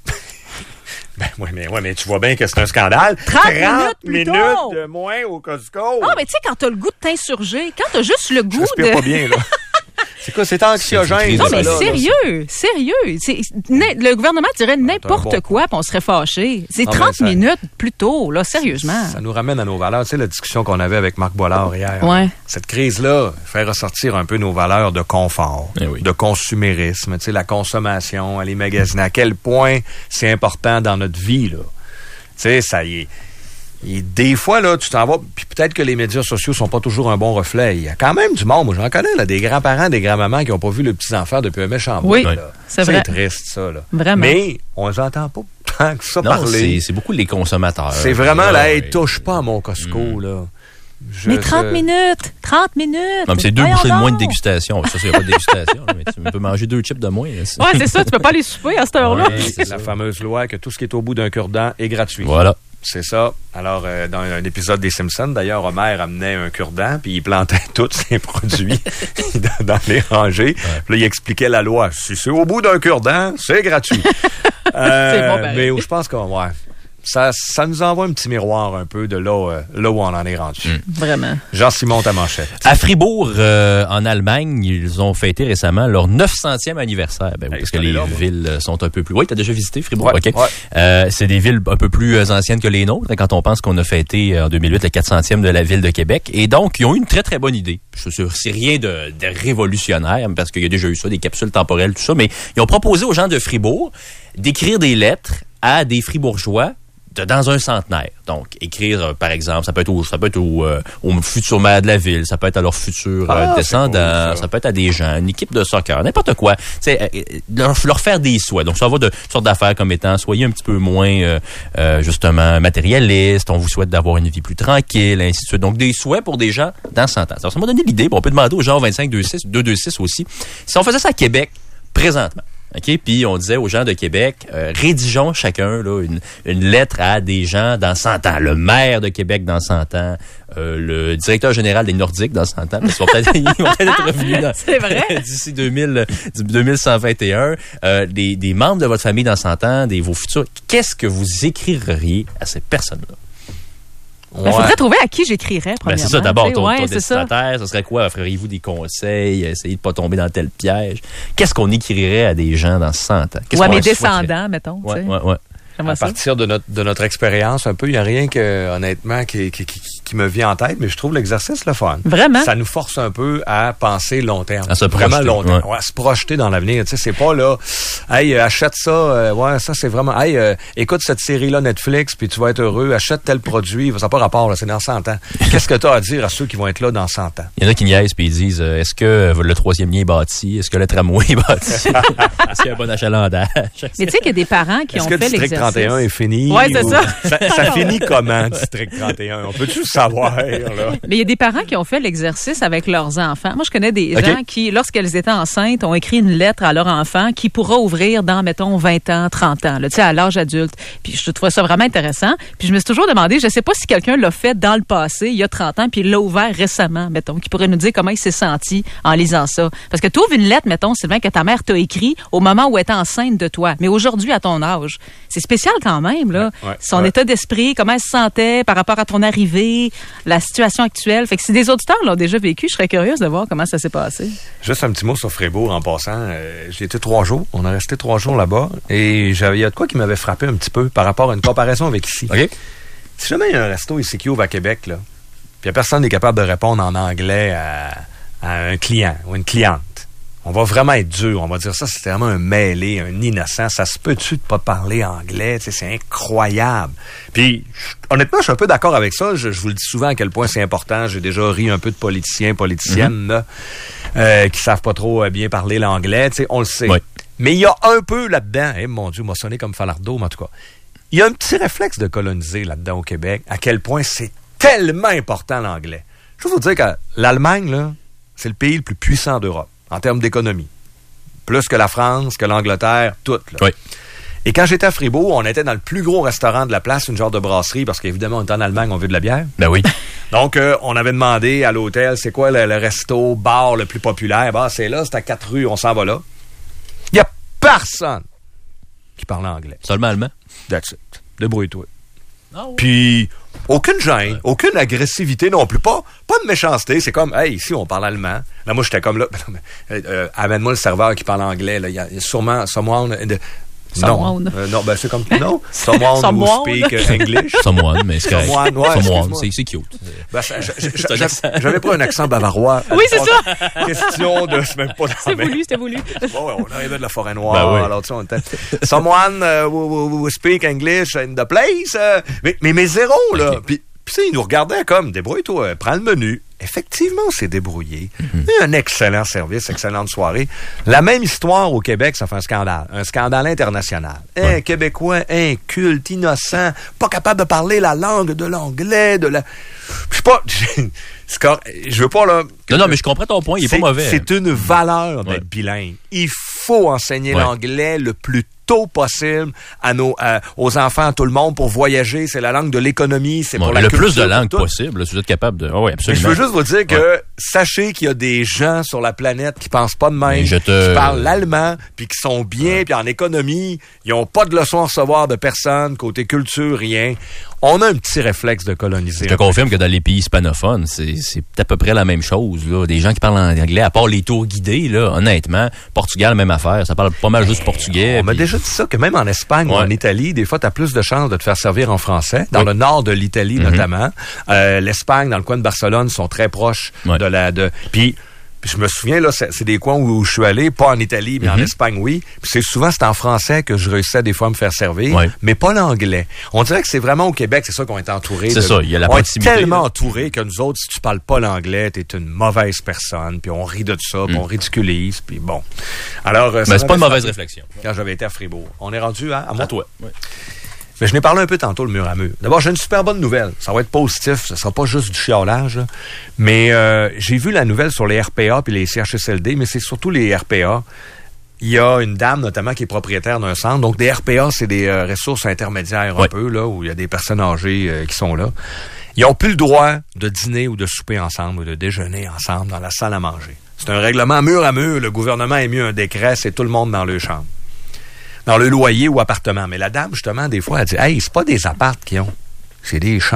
Ben oui, mais, ouais, mais tu vois bien que c'est un scandale. trente minutes plus tôt. minutes de moins au Costco. Non, mais tu sais, quand t'as le goût de t'insurger, quand t'as juste le goût je respire de... pas bien, là. C'est quoi, c'est anxiogène. Non, mais ça, là, sérieux, là, sérieux. C'est, le gouvernement dirait n'importe bon quoi, puis on serait fâché. C'est non, trente ça, minutes plus tôt, là, sérieusement. Ça nous ramène à nos valeurs. Tu sais, la discussion qu'on avait avec Marc Boilard hier. Ouais. Cette crise-là fait ressortir un peu nos valeurs de confort, eh oui. de consumérisme, tu sais, la consommation, aller magasiner. À quel point c'est important dans notre vie, là. Tu sais, ça y est. Et des fois, là, tu t'en vas, puis peut-être que les médias sociaux sont pas toujours un bon reflet. Il y a quand même du monde, moi j'en connais, là, des grands-parents, des grands-mamans qui n'ont pas vu le petit-enfant depuis un méchant bout. Oui, là. c'est, c'est vrai. triste, ça. Là. Vraiment. Mais on les entend pas tant que ça non, parler. C'est, c'est beaucoup les consommateurs. C'est vraiment, là, là hey, ouais. touche pas à mon Costco, mmh. là. Je mais trente te... minutes! trente minutes! Non, mais c'est deux Voyons bouchées donc. de moins de dégustation. Ça, c'est pas de dégustation. Là, mais tu peux manger deux chips de moins. Là, ouais, c'est ça. Tu peux pas les souper à cette heure-là. Ouais, c'est la fameuse loi que tout ce qui est au bout d'un cure-dent est gratuit. Voilà. C'est ça. Alors, euh, dans un épisode des Simpsons, d'ailleurs, Homer amenait un cure-dent, puis il plantait tous ses produits dans, dans les rangées. Ouais. Puis là, il expliquait la loi. Si c'est au bout d'un cure-dent, c'est gratuit. euh, c'est bon, mais je pense que, ouais. Ça, ça nous envoie un petit miroir un peu de là, euh, là où on en est rendu. Mm. Vraiment. Jean-Simon, ta manchette. À Fribourg, euh, en Allemagne, ils ont fêté récemment leur neuf centième anniversaire. Ben, hey, parce que les là, villes sont un peu plus... Oui, tu as déjà visité Fribourg? Ouais, OK. Ouais. Euh, c'est des villes un peu plus anciennes que les nôtres, quand on pense qu'on a fêté en deux mille huit le quatre centième de la ville de Québec. Et donc, ils ont eu une très, très bonne idée. Je suis sûr, c'est rien de, de révolutionnaire, parce qu'il y a déjà eu ça, des capsules temporelles, tout ça. Mais ils ont proposé aux gens de Fribourg d'écrire des lettres à des Fribourgeois dans un centenaire. Donc, écrire, euh, par exemple, ça peut être au, ça peut être au, euh, au futur maire de la ville, ça peut être à leurs futurs ah, euh, descendants, cool, ça. ça peut être à des gens, une équipe de soccer, n'importe quoi. Tu sais, euh, leur, leur faire des souhaits. Donc, ça va de sortes d'affaires comme étant, soyez un petit peu moins, euh, euh, justement, matérialiste, on vous souhaite d'avoir une vie plus tranquille, ainsi de suite. Donc, des souhaits pour des gens dans cent ans. Alors, ça m'a donné l'idée, bon, on peut demander aux gens vingt-cinq deux deux deux six aussi, si on faisait ça à Québec, présentement. OK, puis on disait aux gens de Québec, euh, rédigeons chacun là, une, une lettre à des gens dans cent ans. Le maire de Québec dans cent ans, euh, le directeur général des Nordiques dans cent ans, parce qu'ils vont peut-être, ils vont peut-être être revenus dans, c'est vrai? d'ici deux mille, deux mille cent vingt et un. Euh, des, des membres de votre famille dans cent ans, des vos futurs. Qu'est-ce que vous écririez à ces personnes-là? Il ouais. faudrait trouver à qui j'écrirais, premièrement. Ben c'est ça, d'abord, ton, ouais, ton destinataire, ce serait quoi? Feriez-vous des conseils? Essayez de pas tomber dans tel piège? Qu'est-ce qu'on écrirait à des gens dans cent ans? Qu'est-ce ouais, mes descendants, mettons. Ouais, ouais, ouais. À partir de notre, de notre expérience, un peu, il n'y a rien que, honnêtement, qui, qui, qui, qui me vient en tête, mais je trouve l'exercice le fun. Vraiment? Ça nous force un peu à penser long terme. À se Vraiment projeter, long terme. Ouais. Ouais, à se projeter dans l'avenir. Tu sais, c'est pas là, hey, achète ça, euh, ouais, ça c'est vraiment, hey, euh, écoute cette série-là Netflix, puis tu vas être heureux, achète tel produit, ça n'a pas rapport, là, c'est dans cent ans. Qu'est-ce que tu as à dire à ceux qui vont être là dans cent ans? Il y en a qui niaisent puis ils disent, euh, est-ce que euh, le troisième lien est bâti? Est-ce que le tramway est bâti? Est-ce qu'il y a un bon achalandage? Mais tu sais qu'il y a des parents qui est-ce ont que fait l'exercice. District trente et un est fini? Oui, c'est ça. ça. Ça finit comment, District trente et un? On peut-tu savoir, là? Mais il y a des parents qui ont fait l'exercice avec leurs enfants. Moi, je connais des okay. gens qui, lorsqu'elles étaient enceintes, ont écrit une lettre à leur enfant qui pourra ouvrir dans, mettons, vingt ans, trente ans, tu sais, à l'âge adulte. Puis je trouvais ça vraiment intéressant. Puis je me suis toujours demandé, je sais pas si quelqu'un l'a fait dans le passé, il y a trente ans, puis il l'a ouvert récemment, mettons, qui pourrait nous dire comment il s'est senti en lisant ça. Parce que tu ouvres une lettre, mettons, Sylvain, que ta mère t'a écrit au moment où elle était enceinte de toi. Mais aujourd'hui, à ton âge, c'est spécial quand même, là. Ouais, ouais, Son ouais. état d'esprit, comment elle se sentait par rapport à ton arrivée, la situation actuelle. Fait que si des auditeurs l'ont déjà vécu, je serais curieuse de voir comment ça s'est passé. Juste un petit mot sur Fribourg en passant. Euh, j'ai été trois jours. On a resté trois jours là-bas. Et j'avais, il y a de quoi qui m'avait frappé un petit peu par rapport à une comparaison avec ici. Okay. Si jamais il y a un resto ici qui ouvre à Québec, là, puis personne n'est capable de répondre en anglais à, à un client ou une cliente, on va vraiment être dur. On va dire ça, c'est vraiment un mêlé, un innocent. Ça se peut-tu de pas parler anglais? Tu sais, c'est incroyable. Puis, honnêtement, je suis un peu d'accord avec ça. Je, je vous le dis souvent à quel point c'est important. J'ai déjà ri un peu de politiciens, politiciennes, mm-hmm. là, euh, qui savent pas trop bien parler l'anglais. Tu sais, on le sait. Oui. Mais il y a un peu là-dedans, eh, mon Dieu, m'a sonné comme Falardeau, mais en tout cas, il y a un petit réflexe de coloniser là-dedans au Québec, à quel point c'est tellement important l'anglais. Je veux vous dire que l'Allemagne, là, c'est le pays le plus puissant d'Europe. En termes d'économie. Plus que la France, que l'Angleterre, tout. Là. Oui. Et quand j'étais à Fribourg, on était dans le plus gros restaurant de la place, une genre de brasserie, parce qu'évidemment, on est en Allemagne, on veut de la bière. Ben oui. Donc, euh, on avait demandé à l'hôtel, c'est quoi le, le resto, bar le plus populaire? Bah, c'est là, c'est à quatre rues, on s'en va là. Il n'y a personne qui parle anglais. Seulement allemand? That's it. Débrouille-toi. Ah oui. Puis, aucune gêne, ouais. aucune agressivité non plus, pas, pas de méchanceté. C'est comme, hey, ici, on parle allemand. Là, moi, j'étais comme là, euh, amène-moi le serveur qui parle anglais. Là. Il y a sûrement someone. De, Non, euh, non, ben c'est comme non. Someone, someone who speak English. Someone, mais c'est correct. Someone, ouais, someone, c'est, c'est cute. Ben, ça, j'avais pas un accent bavarois. Oui, c'est ça. Question de, c'est même pas. C'était voulu, c'était voulu. Bon, ouais, on arrivait de la forêt noire. Ben oui. Alors tu sais, on était. Someone uh, who, who speak English in the place. Uh, mais, mais mais zéro là. Okay. Puis Puis, tu sais, il nous regardait comme, débrouille-toi, prends le menu. Effectivement, on s'est débrouillé. Mm-hmm. Un excellent service, excellente soirée. La même histoire au Québec, ça fait un scandale. Un scandale international. Ouais. Un Québécois inculte, innocent, pas capable de parler la langue de l'anglais, de la... Je sais pas... Je veux pas, là... Non, non, mais je comprends ton point, il est, est pas mauvais. C'est une valeur d'être ouais. bilingue. Il faut enseigner ouais. l'anglais le plus tôt possible à nos, à, aux enfants, à tout le monde, pour voyager. C'est la langue de l'économie, c'est bon, pour la le culture. Le plus de langues possible, là, si vous êtes capable de... Oh, oui, absolument. Mais je veux juste vous dire que ouais. sachez qu'il y a des gens sur la planète qui pensent pas de même, te... qui parlent l'allemand, puis qui sont bien, ouais. puis en économie, ils ont pas de leçons à recevoir de personne, côté culture, rien. On a un petit réflexe de coloniser. Je te confirme que dans les pays hispanophones, c'est, c'est à peu près la même chose, là. Des gens qui parlent en anglais, à part les tours guidés, là, honnêtement. Portugal, même affaire. Ça parle pas mal juste portugais. On m'a déjà dit ça, que même en Espagne ouais. ou en Italie, des fois, t'as plus de chances de te faire servir en français. Dans oui. le nord de l'Italie, mm-hmm. notamment. Euh, L'Espagne, dans le coin de Barcelone, sont très proches ouais. de la, de, puis, Puis je me souviens, là, c'est, c'est des coins où, où je suis allé, pas en Italie, mais mm-hmm. en Espagne, oui. Puis c'est souvent, c'est en français que je réussissais des fois à me faire servir, ouais. mais pas l'anglais. On dirait que c'est vraiment au Québec, c'est ça qu'on est entouré. C'est de, ça, il y a la proximité. On est tellement entouré que nous autres, si tu parles pas l'anglais, t'es une mauvaise personne, puis on rit de ça, puis mm. on ridiculise, puis bon. Alors, mais c'est pas une mauvaise réflexion. Quand j'avais été à Fribourg. On est rendu à, à moi. À toi, oui. Mais je n'ai parlé un peu tantôt, le mur à mur. D'abord, j'ai une super bonne nouvelle. Ça va être positif, ça sera pas juste du chiolage. Là. Mais euh, j'ai vu la nouvelle sur les R P A puis les C H S L D, mais c'est surtout les R P A. Il y a une dame, notamment, qui est propriétaire d'un centre. Donc, des R P A, c'est des euh, ressources intermédiaires un ouais. peu, là, où il y a des personnes âgées euh, qui sont là. Ils n'ont plus le droit de dîner ou de souper ensemble ou de déjeuner ensemble dans la salle à manger. C'est un règlement mur à mur. Le gouvernement a émis un décret, c'est tout le monde dans leur chambre. Dans le loyer ou appartement. Mais la dame, justement, des fois, elle dit « Hey, c'est pas des appartes qu'ils ont, c'est des chambres. »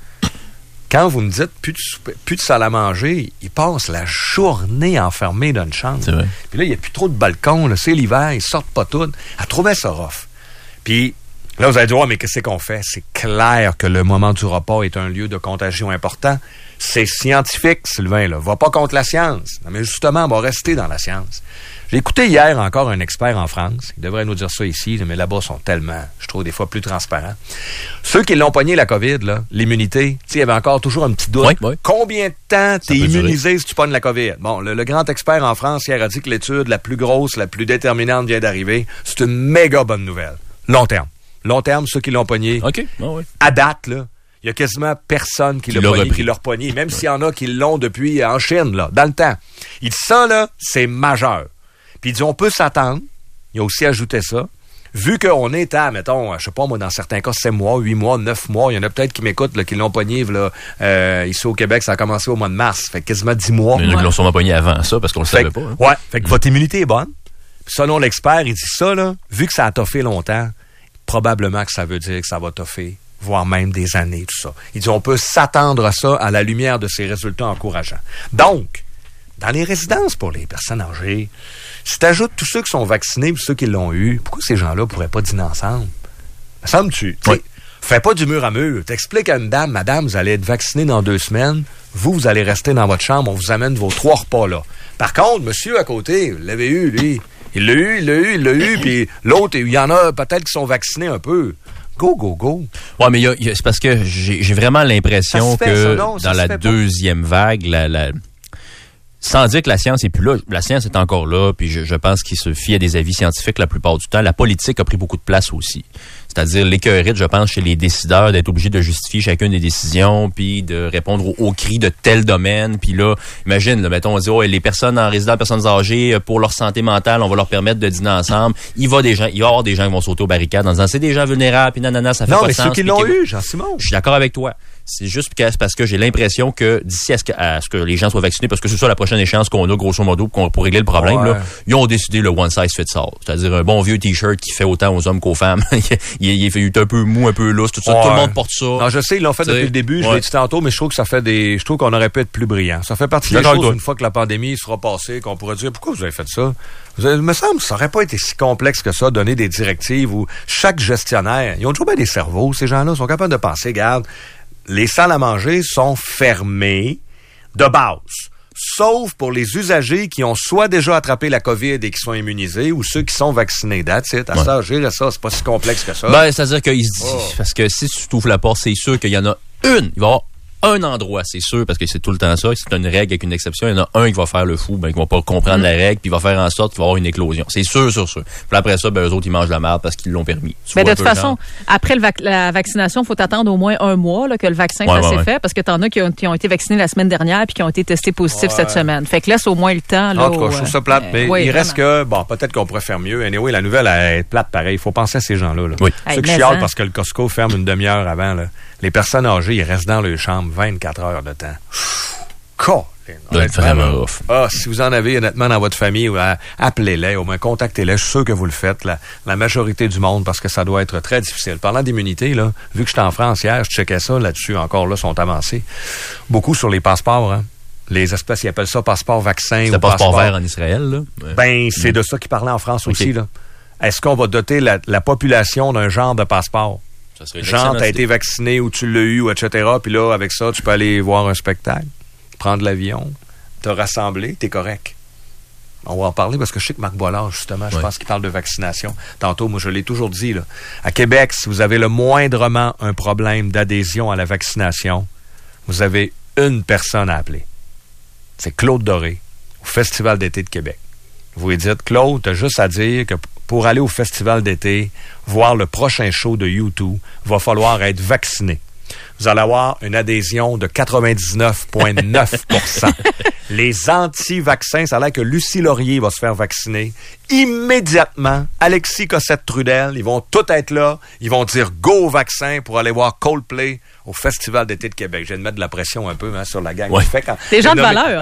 Quand vous me dites plus de, plus de salle à manger, ils passent la journée enfermés dans une chambre. C'est vrai. Puis là, il n'y a plus trop de balcons. Là, c'est l'hiver, ils sortent pas tous. Elle trouvait ça rough. Puis là, vous allez dire « Oh, mais qu'est-ce qu'on fait? » C'est clair que le moment du repas est un lieu de contagion important. C'est scientifique, Sylvain. Là. Va pas contre la science. Non, mais justement, on va rester dans la science. J'ai écouté hier encore un expert en France. Il devrait nous dire ça ici, mais là-bas, ils sont tellement, je trouve, des fois plus transparents. Ceux qui l'ont pogné, la COVID, là, l'immunité, tu sais, il y avait encore toujours un petit doute. Oui, oui. Combien de temps t'es immunisé durer. Si tu pognes la COVID? Bon, le, le grand expert en France hier a dit que l'étude la plus grosse, la plus déterminante vient d'arriver. C'est une méga bonne nouvelle. Long terme. Long terme, ceux qui l'ont pogné. OK. Oh, oui. À date, là. Il y a quasiment personne qui, qui l'a pogné, qui l'a pogné. Même ouais. s'il y en a qui l'ont depuis en Chine, là, dans le temps. Il dit ça, là, c'est majeur. Puis il dit, on peut s'attendre. Il a aussi ajouté ça. Vu qu'on est à, mettons, je sais pas moi, dans certains cas, sept mois, huit mois, neuf mois, il y en a peut-être qui m'écoutent, là, qui l'ont pogné, là, euh, ici au Québec, ça a commencé au mois de mars. Fait quasiment dix mois. Mais il y en a qui l'ont sûrement pogné avant ça, parce qu'on le savait que, pas. Hein. Ouais. Fait que mmh. votre immunité est bonne. Puis selon l'expert, il dit ça, là, vu que ça a toffé longtemps, probablement que ça veut dire que ça va toffer, voire même des années, tout ça. Il dit, on peut s'attendre à ça à la lumière de ces résultats encourageants. Donc, dans les résidences pour les personnes âgées, si tu ajoutes tous ceux qui sont vaccinés et ceux qui l'ont eu, pourquoi ces gens-là ne pourraient pas dîner ensemble? Me semble-tu? Oui. Fais pas du mur à mur. T'expliques à une dame, madame, vous allez être vacciné dans deux semaines. Vous, vous allez rester dans votre chambre. On vous amène vos trois repas là. Par contre, monsieur à côté, vous l'avez eu, lui. Il l'a eu, il l'a eu, il l'a eu. Puis l'autre, il y en a peut-être qui sont vaccinés un peu. Go, go, go. Ouais, mais y a, y a, c'est parce que j'ai, j'ai vraiment l'impression que ça, non, dans la deuxième pas. vague, la... la sans dire que la science est plus là, la science est encore là, puis je, je pense qu'il se fie à des avis scientifiques la plupart du temps. La politique a pris beaucoup de place aussi. C'est-à-dire l'écœurite, je pense, chez les décideurs d'être obligés de justifier chacune des décisions, puis de répondre aux, aux cris de tel domaine. Puis là, imagine, là, mettons, on dit, oh, les personnes en résidence, personnes âgées, pour leur santé mentale, on va leur permettre de dîner ensemble. Il va des gens, il va y avoir des gens qui vont sauter aux barricades en disant, c'est des gens vulnérables, puis nanana, ça fait non, pas de sens. Non, mais ceux qui l'ont eu, Jean-Simon. Je suis d'accord avec toi. C'est juste parce que j'ai l'impression que d'ici à ce que, à ce que les gens soient vaccinés, parce que c'est ça la prochaine échéance qu'on a, grosso modo, pour, pour régler le problème, ouais. là, ils ont décidé le one size fits all. C'est-à-dire un bon vieux t-shirt qui fait autant aux hommes qu'aux femmes. il, est, il est un peu mou, un peu lousse, tout ça. Ouais. Tout le monde porte ça. Non, je sais, ils l'ont fait T'sais, depuis le début, je ouais. l'ai dit tantôt, mais je trouve que ça fait des. Je trouve qu'on aurait pu être plus brillant. Ça fait partie des choses, une fois que la pandémie sera passée, qu'on pourrait dire pourquoi vous avez fait ça? Vous avez, il me semble que ça aurait pas été si complexe que ça, donner des directives où chaque gestionnaire, ils ont toujours bien des cerveaux, ces gens-là, ils sont capables de penser, regarde, les salles à manger sont fermées de base. Sauf pour les usagers qui ont soit déjà attrapé la COVID et qui sont immunisés ou ceux qui sont vaccinés. That's it. À ouais. ça, gérer ça, c'est pas si complexe que ça. Ben, c'est-à-dire qu'ils se disent, oh. parce que si tu t'ouvres la porte, c'est sûr qu'il y en a une. Il va y avoir un endroit, c'est sûr, parce que c'est tout le temps ça. C'est une règle avec une exception. Il y en a un qui va faire le fou, ben, qui va pas comprendre mm. la règle, puis il va faire en sorte qu'il va y avoir une éclosion. C'est sûr, sûr, sûr. Puis après ça, ben, eux autres, ils mangent la merde parce qu'ils l'ont permis. Tu ben, de toute façon, genre. après le vac- la vaccination, il faut attendre au moins un mois, là, que le vaccin ouais, fasse ouais, effet, ouais. parce que t'en as qui ont, qui ont été vaccinés la semaine dernière puis qui ont été testés positifs ouais. cette semaine. Fait que laisse au moins le temps, là. En tout cas, je trouve ça plate, mais oui, il vraiment. reste que, bon, peut-être qu'on pourrait faire mieux. Anyway, la nouvelle, elle est plate pareil. Il faut penser à ces gens-là, là. Oui. Ceux qui chialent parce que le Costco ferme une demi-heure avant, là. Les personnes âgées, ils restent dans leur chambre vingt-quatre heures de temps. Quoi? Vraiment ah, si vous en avez honnêtement dans votre famille, appelez-les, au moins contactez-les. Je suis sûr que vous le faites, la, la majorité du monde, parce que ça doit être très difficile. Parlant d'immunité, là, vu que j'étais en France hier, je checkais ça là-dessus, encore là, sont avancés. Beaucoup sur les passeports, hein. Les espèces, ils appellent ça passeport vaccin. C'est ou passeport, passeport vert en Israël, là? Ouais. Ben, c'est mmh. de ça qu'ils parlaient en France okay. aussi, là. Est-ce qu'on va doter la, la population d'un genre de passeport? Genre, t'as été vacciné ou tu l'as eu, ou et cetera. Puis là, avec ça, tu peux aller voir un spectacle, prendre l'avion, te rassembler, t'es correct. On va en parler parce que je sais que Marc Boilard, justement, je ouais. pense qu'il parle de vaccination. Tantôt, moi, je l'ai toujours dit, là. À Québec, si vous avez le moindrement un problème d'adhésion à la vaccination, vous avez une personne à appeler. C'est Claude Doré, au Festival d'été de Québec. Vous lui dites, Claude, t'as juste à dire que pour aller au festival d'été, voir le prochain show de U deux, va falloir être vacciné. Vous allez avoir une adhésion de quatre-vingt-dix-neuf virgule neuf pour cent. Les anti-vaccins, ça a l'air que Lucie Laurier va se faire vacciner. Immédiatement, Alexis Cossette-Trudel, ils vont tous être là. Ils vont dire go au vaccin pour aller voir Coldplay au Festival d'été de Québec. Je viens de mettre de la pression un peu hein, sur la gang. Ouais. Fait quand des gens de valeur.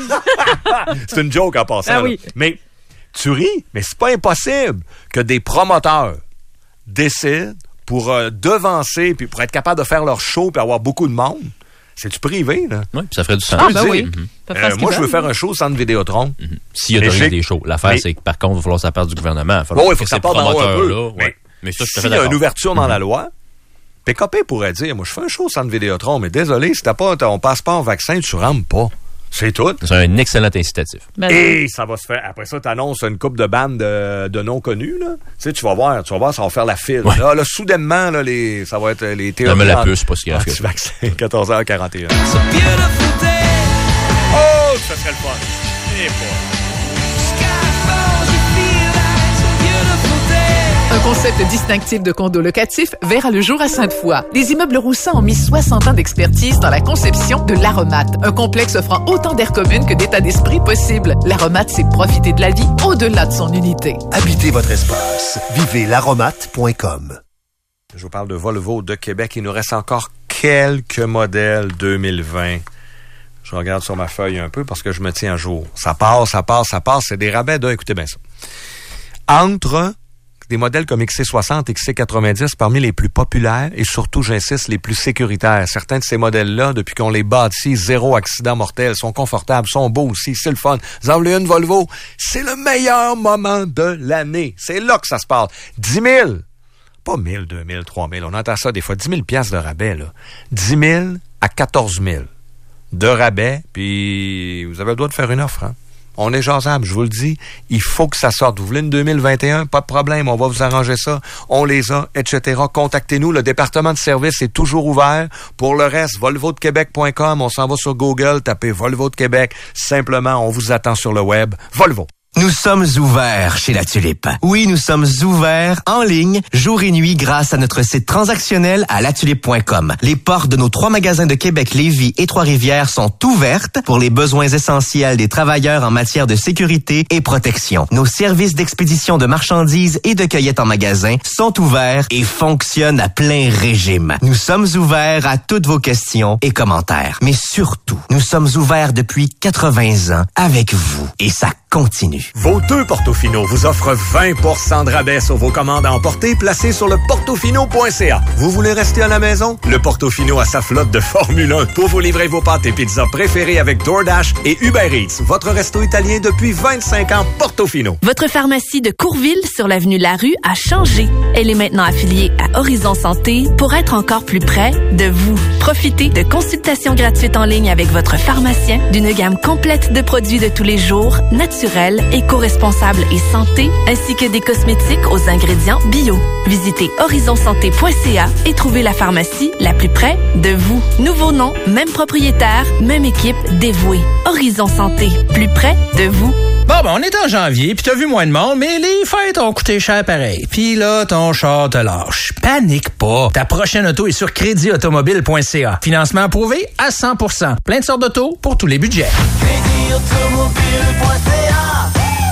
Hein? C'est une joke en passant. Ah, oui. Mais tu ris, mais c'est pas impossible que des promoteurs décident pour euh, devancer puis pour être capable de faire leur show puis avoir beaucoup de monde. C'est-tu privé, là? Oui, puis ça ferait du sens. Ah, ben oui. Mm-hmm. Euh, moi, je veux faire un show au centre Vidéotron. Mm-hmm. S'il y a d'autres des shows. L'affaire, mais... c'est que, par contre, il va falloir que ça passe du gouvernement. Oui, il faut que ça parte d'en haut un peu. Là, mais, ouais. mais ça, s'il y a une ouverture dans mm-hmm. la loi, P K P pourrait dire, moi, je fais un show au centre Vidéotron, mais désolé, si t'as pas ton passeport vaccin, tu rentres pas. C'est tout. C'est un excellent incitatif. Ben, et ça va se faire. Après ça, t'annonces une couple de bandes de, de non connus, là. Tu sais, tu vas voir, tu vas voir, ça va faire la file. Ouais. Là, là, soudainement, là, les, ça va être les théories. Non, mais la puce, c'est pas ce qu'il y a. Anti-vaccin, quatorze heures quarante et un. Oh, ça serait le fun. Et pas. Un concept distinctif de condo locatif verra le jour à Sainte-Foy. Les immeubles Roussin ont mis soixante ans d'expertise dans la conception de l'Aromate, un complexe offrant autant d'air commune que d'état d'esprit possible. L'Aromate, c'est profiter de la vie au-delà de son unité. Habitez votre espace. Vivez l'aromate point com. Je vous parle de Volvo de Québec. Il nous reste encore quelques modèles deux mille vingt. Je regarde sur ma feuille un peu parce que je me tiens à jour. Ça passe, ça passe, ça passe. C'est des rabais de... Écoutez bien ça. Entre... des modèles comme X C soixante, X C quatre-vingt-dix, parmi les plus populaires et surtout, j'insiste, les plus sécuritaires. Certains de ces modèles-là, depuis qu'on les bâtit, zéro accident mortel, sont confortables, sont beaux aussi, c'est le fun. Vous en voulez une Volvo? C'est le meilleur moment de l'année. C'est là que ça se passe. dix mille! Pas mille, deux mille, trois mille. On entend ça des fois. dix mille piastres de rabais, là. dix mille à quatorze mille de rabais, puis vous avez le droit de faire une offre, hein? On est jasable, je vous le dis. Il faut que ça sorte. Vous voulez une deux mille vingt et un? Pas de problème. On va vous arranger ça. On les a, et cetera. Contactez-nous. Le département de service est toujours ouvert. Pour le reste, volvo de québec point com. On s'en va sur Google. Tapez Volvo de Québec. Simplement, on vous attend sur le web. Volvo. Nous sommes ouverts chez La Tulipe. Oui, nous sommes ouverts en ligne, jour et nuit, grâce à notre site transactionnel à la tulipe point com. Les portes de nos trois magasins de Québec, Lévis et Trois-Rivières sont ouvertes pour les besoins essentiels des travailleurs en matière de sécurité et protection. Nos services d'expédition de marchandises et de cueillette en magasin sont ouverts et fonctionnent à plein régime. Nous sommes ouverts à toutes vos questions et commentaires. Mais surtout, nous sommes ouverts depuis quatre-vingts ans avec vous. Et ça continue. Vos deux Portofino vous offrent vingt pour cent de rabais sur vos commandes à emporter placées sur le portofino point c a. Vous voulez rester à la maison? Le Portofino a sa flotte de Formule un pour vous livrer vos pâtes et pizzas préférées avec DoorDash et Uber Eats. Votre resto italien depuis vingt-cinq ans, Portofino. Votre pharmacie de Courville sur l'avenue Larue a changé. Elle est maintenant affiliée à Horizon Santé pour être encore plus près de vous. Profitez de consultations gratuites en ligne avec votre pharmacien, d'une gamme complète de produits de tous les jours, naturels, éco-responsables et santé, ainsi que des cosmétiques aux ingrédients bio. Visitez horizon santé point c a et trouvez la pharmacie la plus près de vous. Nouveau nom, même propriétaire, même équipe dévouée. Horizon Santé, plus près de vous. Bon, ben, on est en janvier, puis t'as vu moins de monde, mais les fêtes ont coûté cher pareil. Puis là, ton char te lâche. Panique pas. Ta prochaine auto est sur crédit automobile point c a. Financement approuvé à cent pour cent. Plein de sortes d'autos pour tous les budgets. crédit automobile point c a.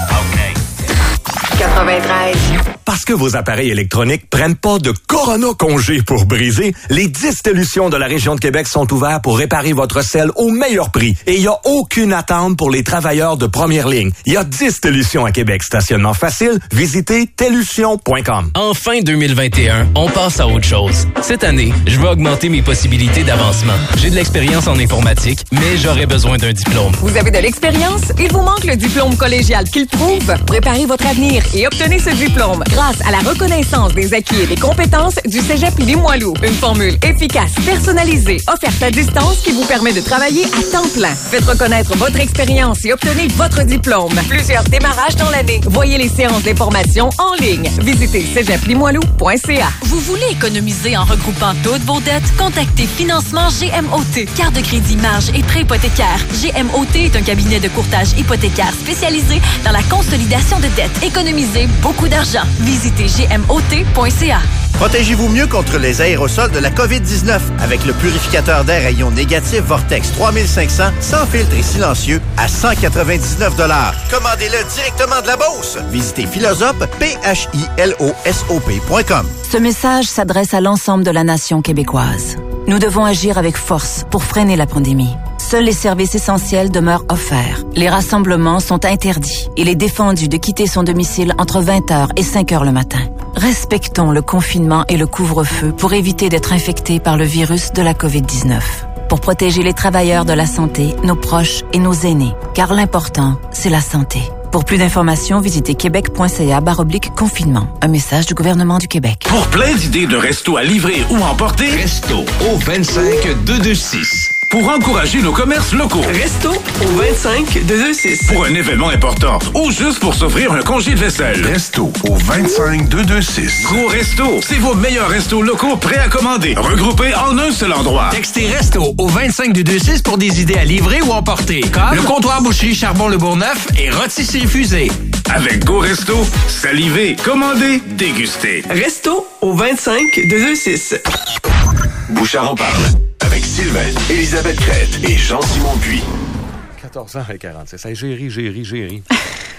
OK. quatre-vingt-treize. Parce que vos appareils électroniques prennent pas de Corona congé pour briser, les dix solutions de la région de Québec sont ouvertes pour réparer votre sel au meilleur prix. Et il n'y a aucune attente pour les travailleurs de première ligne. Il y a dix solutions à Québec. Stationnement facile, visitez telution point com. En fin deux mille vingt et un, on passe à autre chose. Cette année, je veux augmenter mes possibilités d'avancement. J'ai de l'expérience en informatique, mais j'aurais besoin d'un diplôme. Vous avez de l'expérience? Il vous manque le diplôme collégial qui le prouve? Préparez votre avenir et obtenez ce diplôme grâce à la reconnaissance des acquis et des compétences du Cégep Limoilou. Une formule efficace, personnalisée, offerte à distance qui vous permet de travailler à temps plein. Faites reconnaître votre expérience et obtenez votre diplôme. Plusieurs démarrages dans l'année. Voyez les séances d'information en ligne. Visitez cégep limoilou point c a. Vous voulez économiser en regroupant toutes vos dettes? Contactez Financement G M O T. Carte de crédit, marge et prêt hypothécaire. G M O T est un cabinet de courtage hypothécaire spécialisé dans la consolidation de dettes. Économisez beaucoup d'argent. Visitez g m o t point c a. Protégez-vous mieux contre les aérosols de la covid dix-neuf avec le purificateur d'air à ion négatif Vortex trois mille cinq cents sans filtre et silencieux à cent quatre-vingt-dix-neuf dollars. Commandez-le directement de la Beauce. Visitez Philosophe, P H I L O S O P point com. Ce message s'adresse à l'ensemble de la nation québécoise. Nous devons agir avec force pour freiner la pandémie. Seuls les services essentiels demeurent offerts. Les rassemblements sont interdits. Il est défendu de quitter son domicile entre vingt heures et cinq heures le matin. Respectons le confinement et le couvre-feu pour éviter d'être infectés par le virus de la covid dix-neuf. Pour protéger les travailleurs de la santé, nos proches et nos aînés. Car l'important, c'est la santé. Pour plus d'informations, visitez québec point c a barre oblique confinement. Un message du gouvernement du Québec. Pour plein d'idées de restos à livrer ou emporter, Resto au vingt-cinq deux deux six. Pour encourager nos commerces locaux. Resto au vingt-cinq deux deux six. Pour un événement important ou juste pour s'offrir un congé de vaisselle. Resto au vingt-cinq deux deux six. Gros Resto, c'est vos meilleurs restos locaux prêts à commander. Regroupés en un seul endroit. Textez Resto au vingt-cinq deux deux six pour des idées à livrer ou emporter. Comme le comptoir Boucherie Charbon-le-Bourgneuf et rôtisserie Fusée. Avec Go Resto, salivez, commandez, dégustez. Resto au vingt-cinq deux deux six. Bouchard en parle. Avec Sylvain, Elisabeth Crête et Jean-Simon Puy. quatorze ans et quarante-six. Hey, j'ai ri, j'ai ri, j'ai ri.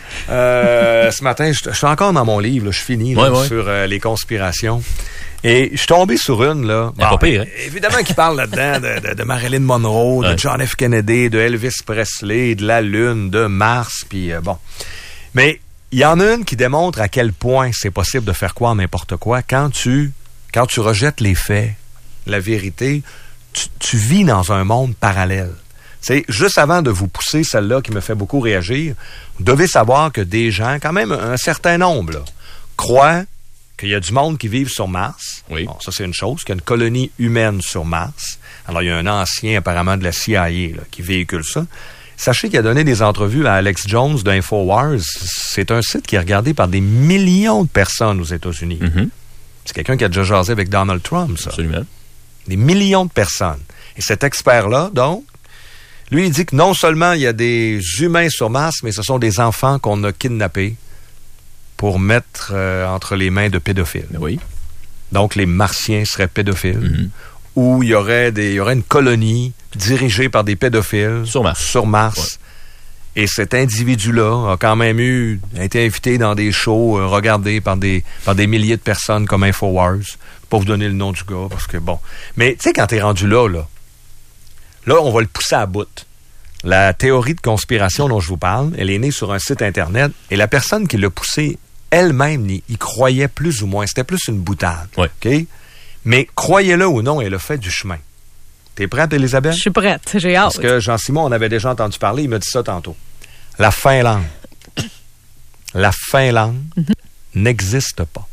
euh, ce matin, je suis encore dans mon livre, là, je finis là, ouais, ouais. sur euh, les conspirations. Et je suis tombé sur une, là. Bon, pas pire, hein? Évidemment qu'il parle là-dedans de, de, de Marilyn Monroe, ouais. de John F. Kennedy, de Elvis Presley, de la Lune, de Mars, puis euh, bon. Mais il y en a une qui démontre à quel point c'est possible de faire croire n'importe quoi quand tu, quand tu rejettes les faits, la vérité. Tu, tu vis dans un monde parallèle. C'est juste avant de vous pousser celle-là qui me fait beaucoup réagir, vous devez savoir que des gens, quand même un certain nombre, là, croient qu'il y a du monde qui vit sur Mars. Oui. Bon, ça c'est une chose, qu'il y a une colonie humaine sur Mars. Alors il y a un ancien apparemment de la C I A là, qui véhicule ça. Sachez qu'il a donné des entrevues à Alex Jones d'InfoWars. C'est un site qui est regardé par des millions de personnes aux États-Unis. Mm-hmm. C'est quelqu'un qui a déjà jasé avec Donald Trump, ça. Absolument. Des millions de personnes. Et cet expert-là, donc, Lui, il dit que non seulement il y a des humains sur Mars, mais ce sont des enfants qu'on a kidnappés pour mettre euh, entre les mains de pédophiles. Oui. Donc, les Martiens seraient pédophiles. Mm-hmm. Ou il y aurait des, il y aurait une colonie dirigée par des pédophiles. Sur Mars. Sur Mars. Ouais. Et cet individu-là a quand même eu, a été invité dans des shows, euh, regardés par des, par des milliers de personnes comme InfoWars. Pas vous donner le nom du gars, parce que bon. Mais, tu sais, quand t'es rendu là, là, là, on va le pousser à bout. La théorie de conspiration dont je vous parle, elle est née sur un site Internet, et la personne qui l'a poussée, elle-même, y, y croyait plus ou moins. C'était plus une boutade. Ouais. OK? Mais croyez-le ou non, elle a fait du chemin. T'es prête, Elisabeth? Je suis prête, j'ai hâte. Parce que Jean-Simon, on avait déjà entendu parler, il m'a dit ça tantôt. La Finlande. La Finlande mm-hmm. n'existe pas.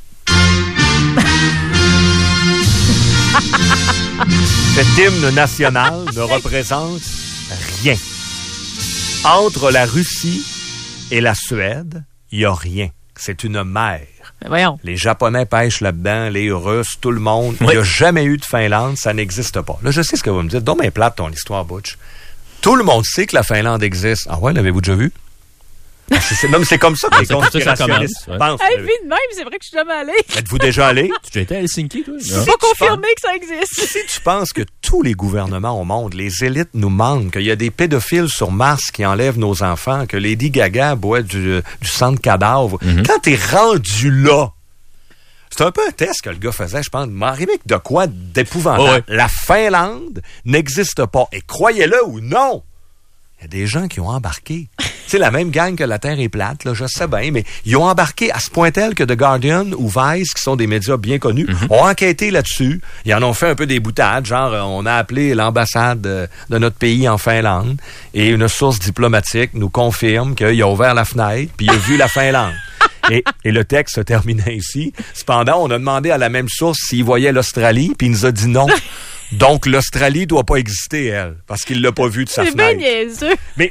Cet hymne national ne représente rien. Entre la Russie et la Suède, il n'y a rien. C'est une mer. Mais voyons. Les Japonais pêchent là-dedans, les Russes, tout le monde. Il n'y oui. a jamais eu de Finlande, ça n'existe pas. Là, je sais ce que vous me dites. Donc, mais plate ton histoire, Butch. Tout le monde sait que la Finlande existe. Ah ouais, l'avez-vous déjà vu? C'est, c'est, non, mais c'est comme ça que les conspirationnistes ouais. pensent. Hey, de même, c'est vrai que je suis jamais allée. Êtes-vous déjà allé? Tu as été à Helsinki, toi? Je peux pas confirmer que ça existe. Si tu penses que tous les gouvernements au monde, les élites nous mentent, qu'il y a des pédophiles sur Mars qui enlèvent nos enfants, que Lady Gaga boit du, du sang de cadavre, mm-hmm. quand t'es rendu là, c'est un peu un test que le gars faisait, je pense, m'arriver avec de quoi d'épouvantable. Oh, ouais. La Finlande n'existe pas. Et croyez-le ou non, il y a des gens qui ont embarqué. C'est la même gang que la Terre est plate, là, je sais bien, mais ils ont embarqué à ce point tel que The Guardian ou Vice, qui sont des médias bien connus, mm-hmm. ont enquêté là-dessus. Ils en ont fait un peu des boutades, genre on a appelé l'ambassade de, de notre pays en Finlande et une source diplomatique nous confirme qu'il a ouvert la fenêtre puis il a vu la Finlande. Et, et le texte se terminait ici. Cependant, on a demandé à la même source s'il voyait l'Australie, puis il nous a dit non. Donc, l'Australie doit pas exister, elle, parce qu'il l'a pas vu de sa c'est fenêtre. C'est bien niaiseux. Mais,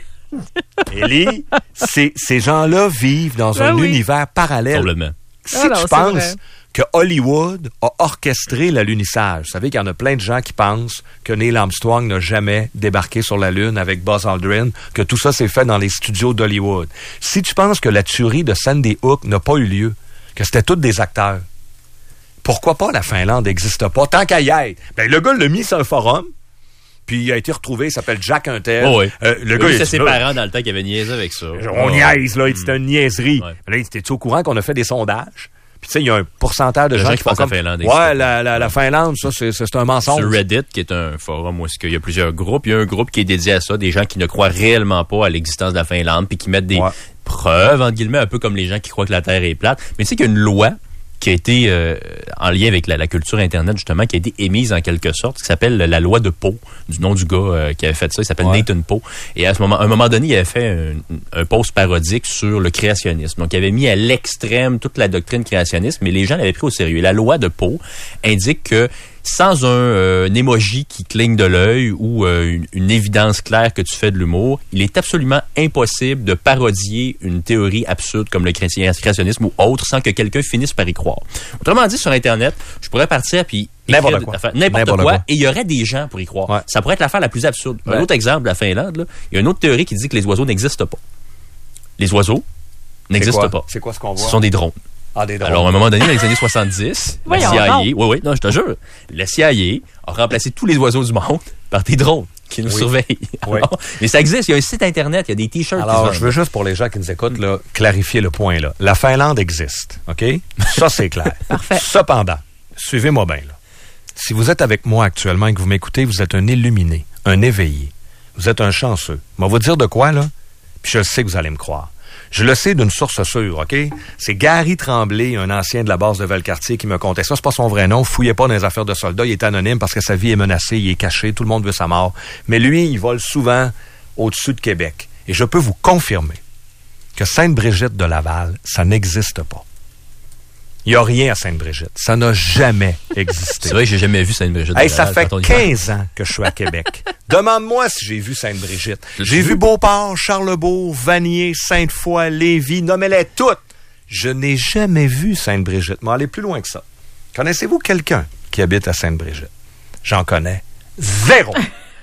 Élie, ces, ces gens-là vivent dans ben un oui. univers parallèle. Probablement. Si ah non, tu penses que Hollywood a orchestré l'alunissage, vous savez qu'il y en a plein de gens qui pensent que Neil Armstrong n'a jamais débarqué sur la Lune avec Buzz Aldrin, que tout ça s'est fait dans les studios d'Hollywood. Si tu penses que la tuerie de Sandy Hook n'a pas eu lieu, que c'était tous des acteurs, pourquoi pas la Finlande n'existe pas? Tant qu'à y être. Ben, le gars l'a mis sur un forum, puis il a été retrouvé, il s'appelle Jack Untel. Oh oui. euh, le oui, gars, c'est ses parents dans le temps qui avaient niaisé avec ça. On oh. niaise, là, c'était une niaiserie. Ouais. Là, t'es-tu au courant qu'on a fait des sondages? Puis tu sais, il y a un pourcentage de les gens, gens qui, qui font pensent comme... la Finlande. Ouais, la, la, la Finlande, ça, c'est, c'est un mensonge. Sur Reddit, qui est un forum où il y a plusieurs groupes, il y a un groupe qui est dédié à ça, des gens qui ne croient réellement pas à l'existence de la Finlande, puis qui mettent des ouais. preuves, entre guillemets, un peu comme les gens qui croient que la Terre est plate. Mais tu sais qu'il y a une loi qui a été euh, en lien avec la, la culture Internet, justement, qui a été émise en quelque sorte, qui s'appelle la loi de Poe, du nom du gars euh, qui avait fait ça. Il s'appelle ouais. Nathan Poe. Et à ce moment, à un moment donné, il avait fait un, un post parodique sur le créationnisme. Donc, il avait mis à l'extrême toute la doctrine créationniste, mais les gens l'avaient pris au sérieux. Et la loi de Poe indique que sans un, euh, un émoji qui cligne de l'œil ou euh, une, une évidence claire que tu fais de l'humour, il est absolument impossible de parodier une théorie absurde comme le créationnisme ou autre sans que quelqu'un finisse par y croire. Autrement dit, sur Internet, je pourrais partir puis n'importe quoi, n'importe, n'importe quoi, quoi, et il y aurait des gens pour y croire. Ouais. Ça pourrait être l'affaire la plus absurde. Ouais. Un autre exemple, la Finlande, là, il y a une autre théorie qui dit que les oiseaux n'existent pas. Les oiseaux n'existent pas. C'est quoi ce qu'on voit? Ce sont des drones. Ah, des drones. Alors, à un moment donné, dans les années soixante-dix, la C I A, oui, oui, non, je te jure, la C I A a remplacé tous les oiseaux du monde par des drones qui nous oui. surveillent. Alors, oui. Mais ça existe, il y a un site Internet, il y a des T-shirts. Alors, je veux juste, pour les gens qui nous écoutent, là, clarifier le point, là. La Finlande existe, OK? Ça, c'est clair. Parfait. Cependant, suivez-moi bien, là. Si vous êtes avec moi actuellement et que vous m'écoutez, vous êtes un illuminé, un éveillé. Vous êtes un chanceux. On va vous dire de quoi, là? Puis je sais que vous allez me croire. Je le sais d'une source sûre, OK? C'est Gary Tremblay, un ancien de la base de Valcartier, qui me contait ça. C'est pas son vrai nom. Fouillez pas dans les affaires de soldats. Il est anonyme parce que sa vie est menacée. Il est caché. Tout le monde veut sa mort. Mais lui, il vole souvent au-dessus de Québec. Et je peux vous confirmer que Sainte-Brigitte de Laval, ça n'existe pas. Il n'y a rien à Sainte-Brigitte. Ça n'a jamais existé. C'est vrai que j'ai jamais vu Sainte-Brigitte. Hey, ça fait quinze ans que je suis à Québec. Demande-moi si j'ai vu Sainte-Brigitte. J'ai vu Beauport, Charlebourg, Vanier, Sainte-Foy, Lévis, nommez-les toutes. Je n'ai jamais vu Sainte-Brigitte. Mais allez plus loin que ça. Connaissez-vous quelqu'un qui habite à Sainte-Brigitte? J'en connais zéro.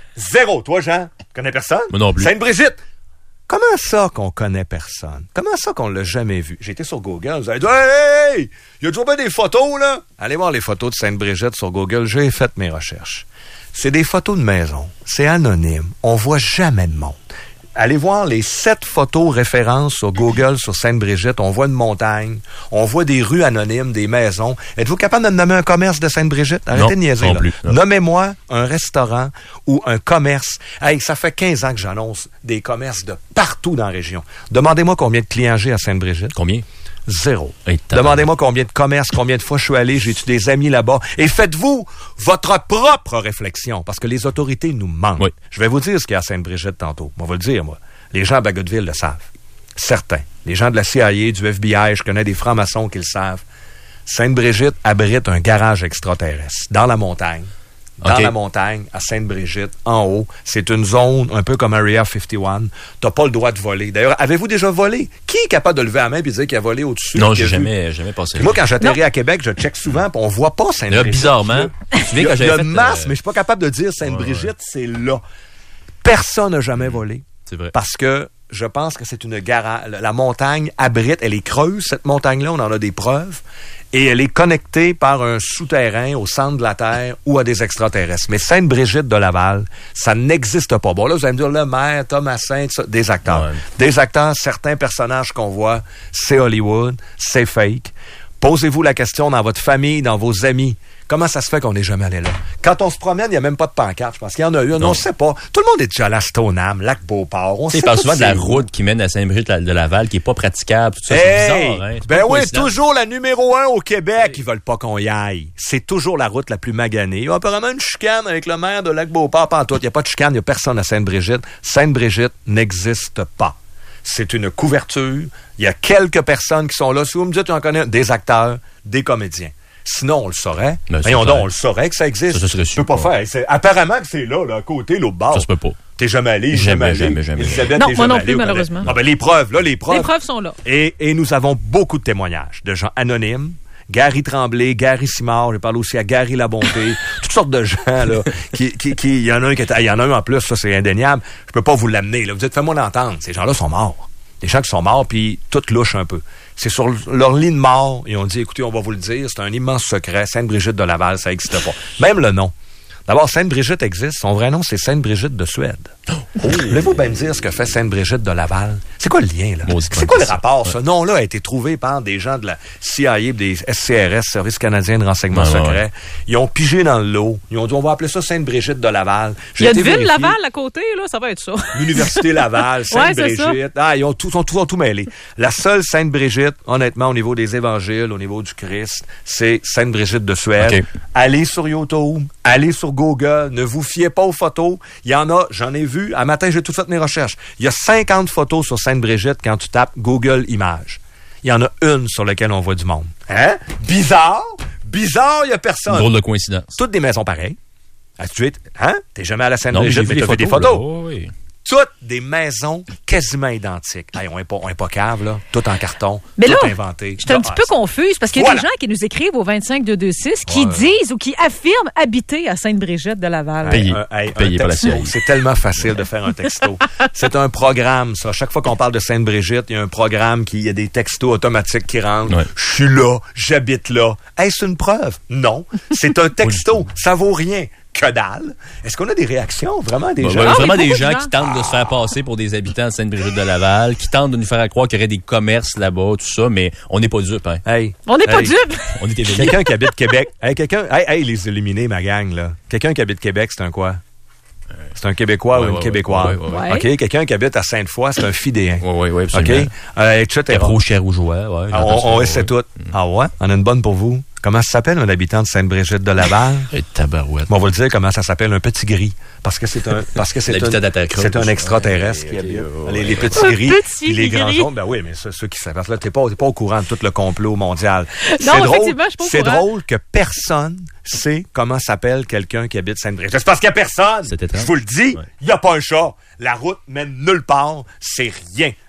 Zéro. Toi, Jean, tu connais personne? Moi non plus. Sainte-Brigitte. Comment ça qu'on connaît personne? Comment ça qu'on l'a jamais vu? J'ai été sur Google, vous avez dit, hey, hey, il y a toujours bien des photos, là? Allez voir les photos de Sainte-Brigitte sur Google, j'ai fait mes recherches. C'est des photos de maison, c'est anonyme, on voit jamais de monde. Allez voir les sept photos références sur Google sur Sainte-Brigitte. On voit une montagne, on voit des rues anonymes, des maisons. Êtes-vous capable de me nommer un commerce de Sainte-Brigitte? Arrêtez non, de niaiser. non là. plus, non. Nommez-moi un restaurant ou un commerce. Hey, ça fait quinze ans que j'annonce des commerces de partout dans la région. Demandez-moi combien de clients j'ai à Sainte-Brigitte. Combien? Zéro. Demandez-moi combien de commerces, combien de fois je suis allé, j'ai-tu des amis là-bas. Et faites-vous votre propre réflexion, parce que les autorités nous mentent. Oui. Je vais vous dire ce qu'il y a à Sainte-Brigitte tantôt. On va le dire, moi. Les gens à Bagotville le savent. Certains. Les gens de la C I A, du F B I, je connais des francs-maçons qui le savent. Sainte-Brigitte abrite un garage extraterrestre dans la montagne. Dans okay. la montagne, à Sainte-Brigitte, en haut. C'est une zone un peu comme Area cinquante et un. T'as pas le droit de voler. D'ailleurs, avez-vous déjà volé? Qui est capable de lever la main et dire qu'il a volé au-dessus? Non, j'ai jamais, jamais passé. Puis moi, quand j'atterris à Québec, je check souvent et on voit pas Sainte-Brigitte. Là, bizarrement. Il y a, il y a une masse, euh... mais je suis pas capable de dire Sainte-Brigitte, ouais, ouais. c'est là. Personne n'a jamais volé. C'est vrai. Parce que je pense que c'est une garage. La montagne abrite, elle est creuse, cette montagne-là, on en a des preuves. Et elle est connectée par un souterrain au centre de la Terre ou à des extraterrestres. Mais Sainte-Brigitte de Laval, ça n'existe pas. Bon, là, vous allez me dire, le maire, Thomasin, ça, des acteurs. Ouais. Des acteurs, certains personnages qu'on voit, c'est Hollywood, c'est fake. Posez-vous la question dans votre famille, dans vos amis. Comment ça se fait qu'on n'est jamais allé là? Quand on se promène, il n'y a même pas de pancarte. Je pense qu'il y en a une. Non. On ne sait pas. Tout le monde est déjà allé à Stoneham, Lac-Beauport. On sait il parle souvent de la route qui mène à Sainte-Brigitte de Laval, qui n'est pas praticable. Tout ça, hey, c'est bizarre. Hein? C'est ben oui, toujours la numéro un au Québec. Hey. Ils veulent pas qu'on y aille. C'est toujours la route la plus maganée. Il y a apparemment une chicane avec le maire de Lac-Beauport. Pas en tout. Il n'y a pas de chicane. Il n'y a personne à Sainte-Brigitte. Sainte-Brigitte n'existe pas. C'est une couverture. Il y a quelques personnes qui sont là. Si vous me dites, tu en connais des acteurs, des comédiens. Sinon, on le saurait. Ben, Voyons donc, on le saurait que ça existe. Ça, ça serait sûr. Tu peux pas faire. C'est, apparemment que c'est là, là, à côté, l'autre bord. Ça se peut pas. T'es jamais allé, jamais, jamais, jamais, jamais. jamais. Non, moi non plus, malheureusement. Ah, ben, les preuves, là, les preuves. Les preuves sont là. Et, et nous avons beaucoup de témoignages de gens anonymes. Gary Tremblay, Gary Simard, je parle aussi à Gary Labonté, toutes sortes de gens, là, qui, qui, qui, il y en a un qui est, il y en a un en plus, ça, c'est indéniable. Je peux pas vous l'amener, là. Vous dites, fais-moi l'entendre. Ces gens-là sont morts. Des gens qui sont morts, puis tout louche un peu. C'est sur leur lit de mort, ils ont dit, écoutez, on va vous le dire, c'est un immense secret, Sainte-Brigitte de Laval, ça n'existe pas. Même le nom. D'abord, Sainte-Brigitte existe, son vrai nom, c'est Sainte-Brigitte de Suède. Oh. Voulez-vous bien me dire ce que fait Sainte-Brigitte de Laval? C'est quoi le lien, là? Bon, c'est quoi le rapport? Ouais. Ce nom-là a été trouvé par des gens de la C I A, des S C R S, Service canadien de renseignement ouais, secret. Ouais. Ils ont pigé dans le lot. Ils ont dit, on va appeler ça Sainte-Brigitte de Laval. Il y a une ville Laval à côté, là, ça va être ça. L'Université Laval, Sainte-Brigitte. Ouais, ah, ils ont tout, ont tout, ont tout mêlé. La seule Sainte-Brigitte, honnêtement, au niveau des évangiles, au niveau du Christ, c'est Sainte-Brigitte de Suède. Okay. Allez sur YouTube, allez sur Google, ne vous fiez pas aux photos. Il y en a, j'en ai vu. À matin, j'ai tout fait mes recherches. Il y a cinquante photos sur Sainte-Brigitte quand tu tapes Google Images. Il y en a une sur laquelle on voit du monde. Hein? Bizarre? Bizarre, il n'y a personne. Drôle de coïncidence. Toutes des maisons pareilles. As-tu été, hein? T'es jamais à la Sainte-Brigitte, mais t'as vu des photos. Oh, oui. Toutes des maisons quasiment identiques. Hey, on n'est pas, pas cave, là. Tout en carton. Mais tout là, inventé. Je suis un petit peu confuse parce qu'il y a voilà. des gens qui nous écrivent au vingt-cinq deux deux six qui ouais. disent ou qui affirment habiter à Sainte-Brigitte de Laval. Payé. Un, hey, Payé par la C I A. C'est tellement facile de faire un texto. C'est un programme, ça. Chaque fois qu'on parle de Sainte-Brigitte, il y a un programme qui, il y a des textos automatiques qui rentrent. Ouais. Je suis là, j'habite là. Est-ce une preuve? Non. C'est un texto. Ça vaut rien. Que dalle. Est-ce qu'on a des réactions? Vraiment des bah, gens? Bah, ah, vraiment des gens, gens qui tentent de se faire passer pour des habitants de Sainte-Brigitte de Laval, qui tentent de nous faire croire qu'il y aurait des commerces là-bas, tout ça, mais on n'est pas dupes, hein. Hey. On n'est hey. pas dupes! On est éveillés. Quelqu'un qui habite Québec. Hey, quelqu'un. Hey, hey, les éliminés, ma gang, là. Quelqu'un qui habite Québec, c'est un quoi? C'est un Québécois ouais, ou une ouais, Québécoise. Ouais, ouais, ouais. OK? Quelqu'un qui habite à Sainte-Foy, c'est un Fidéen. Oui, oui, oui, absolument. OK? Euh, et cetera. Pro-Cher-Rougeois, ouais. Ah, on on essaie tout. Ah ouais? On a une bonne pour vous. Comment ça s'appelle un habitant de Sainte-Brigitte de Laval? Et tabarouette. Bon, on va le dire comment ça s'appelle, un petit gris. Parce que c'est un, parce que c'est un, c'est un extraterrestre ouais, qui habite. Okay, les, les petits gris, petit les grands gris. jaunes. Ben oui, mais ceux, ceux qui savent. Là, t'es pas, t'es pas au courant de tout le complot mondial. Non, c'est drôle, je suis pas au c'est courant. drôle que personne sait comment s'appelle quelqu'un qui habite Sainte-Brigitte. C'est parce qu'il y a personne. Je vous le dis, il ouais. n'y a pas un chat. La route mène nulle part. C'est rien.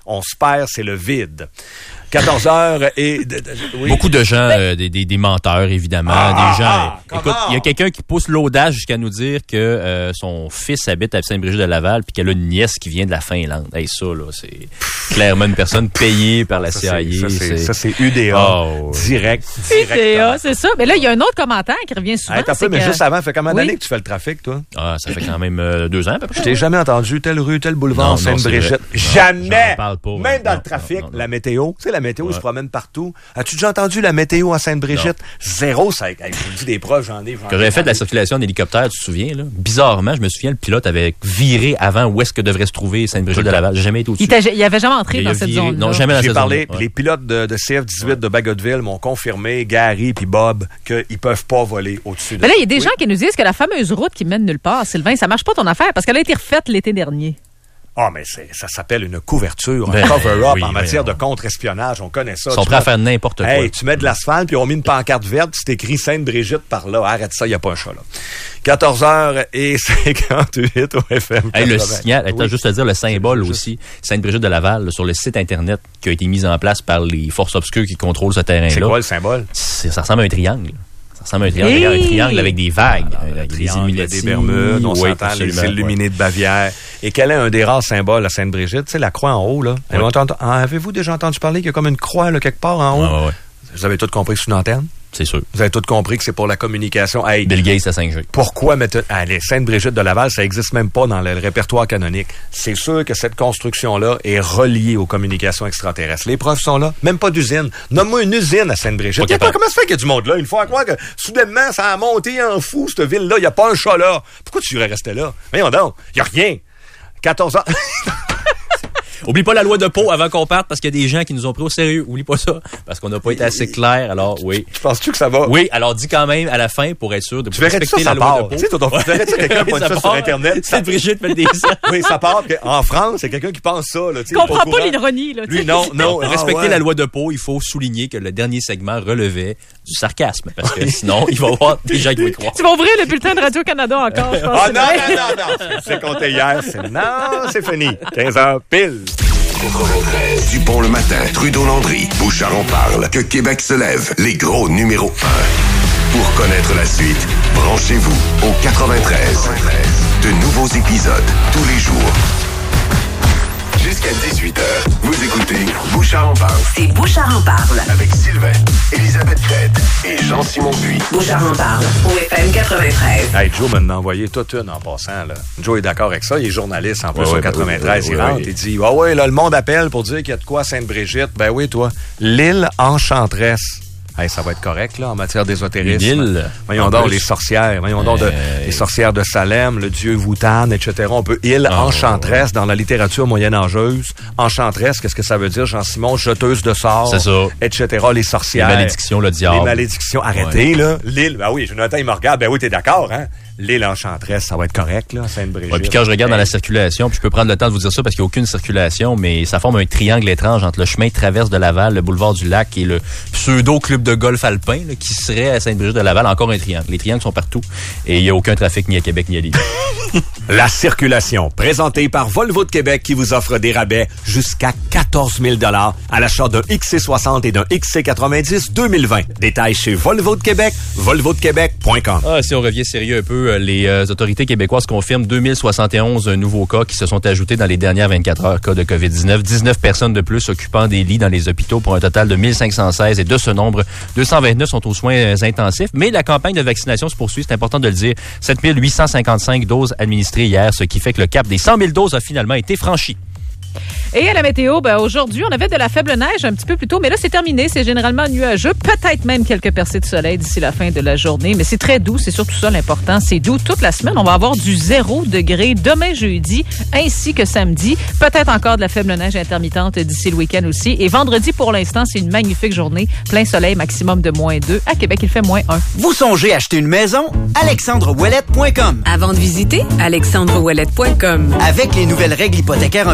On se perd, c'est le vide. quatorze heures et... De, de, oui. Beaucoup de gens, euh, des, des, des menteurs, évidemment. Ah, des gens. ah, écoute, il y a quelqu'un qui pousse l'audace jusqu'à nous dire que euh, son fils habite à Saint-Brigitte-de-Laval puis qu'elle a une nièce qui vient de la Finlande. Hey, ça, là, c'est clairement une personne payée par la C I A. Ça, c'est, ça, c'est U D A. Oh, direct. U D A, c'est ça. Mais là, il y a un autre commentaire qui revient souvent. Hey, t'as peu, que... mais juste avant, fait combien d'années oui. que tu fais le trafic, toi? Ah, ça fait quand même euh, deux ans, à peu près. Je t'ai jamais entendu telle rue, tel boulevard, Sainte-Brigitte. Jamais! Pas, même ouais. dans non, le trafic, non, non, non. la météo. Tu sais, la météo, ouais. se promène partout. As-tu déjà entendu la météo à Sainte-Brigitte? Non. Zéro, ça. Hey, je vous dis des preuves, j'en ai. Quand j'avais fait de la circulation en hélicoptère, tu te souviens, là? Bizarrement, je me souviens, le pilote avait viré avant où est-ce que devrait se trouver Sainte-Brigitte-de-Laval. J'ai jamais été au-dessus. Il, il avait jamais entré il dans cette zone. Non, jamais dans J'ai cette parlé, zone. Les pilotes de, de C F dix-huit ouais. de Bagotville m'ont confirmé, Gary puis Bob, qu'ils peuvent pas voler au-dessus de. Mais là, il y a des oui. gens qui nous disent que la fameuse route qui mène nulle part, Sylvain, ça marche pas ton affaire parce qu'elle a été refaite l'été dernier. Ah, mais c'est, ça s'appelle une couverture, un ben, cover-up oui, en matière on... de contre-espionnage. On connaît ça. Ils sont prêts à faire n'importe quoi. Hey, tu mets de l'asphalte, puis on met une pancarte verte, c'est écrit Sainte-Brigitte par là. Arrête ça, il n'y a pas un chat, là. quatorze heures cinquante-huit au F M. Hey, le signal, attends, oui. juste à dire le symbole juste... aussi, Sainte-Brigitte-de-Laval, là, sur le site Internet qui a été mis en place par les forces obscures qui contrôlent ce terrain-là. C'est quoi le symbole? C'est, ça ressemble à un triangle. Ça ressemble à un triangle, hey! un triangle avec des vagues. Ah, avec des triangles, des Bermudes, on oui, s'entend, les îles illuminées ouais. de Bavière. Et quel est un des rares symboles à Sainte-Brigitte? Tu sais, la croix en haut, là. Oui. Entendu, avez-vous déjà entendu parler qu'il y a comme une croix, là, quelque part en haut? Ah, ouais. Vous avez tout compris sous une antenne? C'est sûr. Vous avez tout compris que c'est pour la communication. Hey, Bill Gates à cinq G. Pourquoi mettre... Allez, Sainte-Brigitte de Laval, ça existe même pas dans le répertoire canonique. C'est sûr que cette construction-là est reliée aux communications extraterrestres. Les preuves sont là. Même pas d'usine. Nomme-moi une usine à Sainte-Brigitte. Okay, pas, comment ça fait qu'il y a du monde là? Il faut croire que soudainement, ça a monté en fou, cette ville-là. Il n'y a pas un chat là. Pourquoi tu irais rester là? Voyons donc. Il n'y a rien. quatorze ans. Oublie pas la loi de Pau avant qu'on parte parce qu'il y a des gens qui nous ont pris au sérieux. Oublie pas ça parce qu'on n'a pas été assez clair. Alors oui. Tu penses-tu que ça va? Oui. Alors dis quand même à la fin pour être sûr de tu respecter ça, ça la loi part. de Pau. Tu sais, ton frère, tu sais, quelqu'un qui pointe ça, ça sur Internet. C'est Brigitte fait des ça. Oui, ça part. En France, c'est quelqu'un qui pense ça. Là, tu comprends pas, pas l'ironie. Là, Lui, non, non. Ah, respecter ouais. la loi de Pau, il faut souligner que le dernier segment relevait du sarcasme parce que sinon, il va y avoir des gens qui vont y croire. Tu vas ouvrir le bulletin de Radio-Canada encore, je pense. Ah non, non, non, non. C'est compté hier. Non, c'est fini. quinze heures pile. Dupont le matin, Trudeau-Landry, Bouchard en parle, que Québec se lève, les gros numéros un. Pour connaître la suite, branchez-vous au quatre-vingt-treize. De nouveaux épisodes tous les jours. Jusqu'à dix-huit heures, vous écoutez Bouchard en parle. C'est Bouchard en parle. Avec Sylvain, Elisabeth Crête et Jean-Simon Puy. Bouchard en parle au F M quatre-vingt-treize. Hey, Joe m'a envoyé toute une en passant. Là. Joe est d'accord avec ça. Il est journaliste en plus ouais, au ouais, quatre-vingt-treize. ouais, il ouais, rentre. ouais. Il dit, ah ouais, là, le monde appelle pour dire qu'il y a de quoi à Sainte-Brigitte. Ben oui, toi. L'île Enchanteresse. Hey, ça va être correct, là, en matière d'ésotérisme. L'île. Voyons donc, les sorcières. Voyons donc, de, euh... les sorcières de Salem, le dieu Woutan, et cetera. On peut île oh, enchanteresse ouais. dans la littérature moyenâgeuse. Enchanteresse, qu'est-ce que ça veut dire, Jean-Simon? Jeteuse de sorts. C'est ça. Et cetera. Les sorcières. Les malédictions, le diable. Les malédictions. Arrêtez, ouais. là. L'île. Ben oui, Jonathan, il me regarde. Ben oui, t'es d'accord, hein? L'île Enchanteresse, ça va être correct, là, Sainte-Brigitte. Ouais, puis quand je regarde hey. dans la circulation, puis je peux prendre le temps de vous dire ça parce qu'il n'y a aucune circulation, mais ça forme un triangle étrange entre le chemin de traverse de Laval, le boulevard du Lac et le pseudo-club de golf alpin, là, qui serait à Sainte-Brigitte-de-Laval, encore un triangle. Les triangles sont partout et il n'y a aucun trafic ni à Québec ni à Lévis. La circulation, présentée par Volvo de Québec qui vous offre des rabais jusqu'à quatorze mille dollars à l'achat d'un X C soixante et d'un X C quatre-vingt-dix deux mille vingt. Détails chez Volvo de Québec, volvo de québec point com. Ah, si on revient sérieux un peu, les euh, autorités québécoises confirment deux mille soixante et onze nouveaux cas qui se sont ajoutés dans les dernières vingt-quatre heures, cas de covid dix-neuf. dix-neuf personnes de plus occupant des lits dans les hôpitaux pour un total de mille cinq cent seize et de ce nombre, deux cent vingt-neuf sont aux soins intensifs. Mais la campagne de vaccination se poursuit, c'est important de le dire. sept mille huit cent cinquante-cinq doses administrées hier, ce qui fait que le cap des cent mille doses a finalement été franchi. Et à la météo, ben aujourd'hui, on avait de la faible neige un petit peu plus tôt, mais là, c'est terminé. C'est généralement nuageux. Peut-être même quelques percées de soleil d'ici la fin de la journée, mais c'est très doux. C'est surtout ça l'important. C'est doux toute la semaine. On va avoir du zéro degré demain jeudi, ainsi que samedi. Peut-être encore de la faible neige intermittente d'ici le week-end aussi. Et vendredi, pour l'instant, c'est une magnifique journée. Plein soleil, maximum de moins deux. À Québec, il fait moins un. Vous songez acheter une maison? alexandre ouellette point com. Avant de visiter, alexandre ouellette point com. Avec les nouvelles règles hypothécaires en vigueur,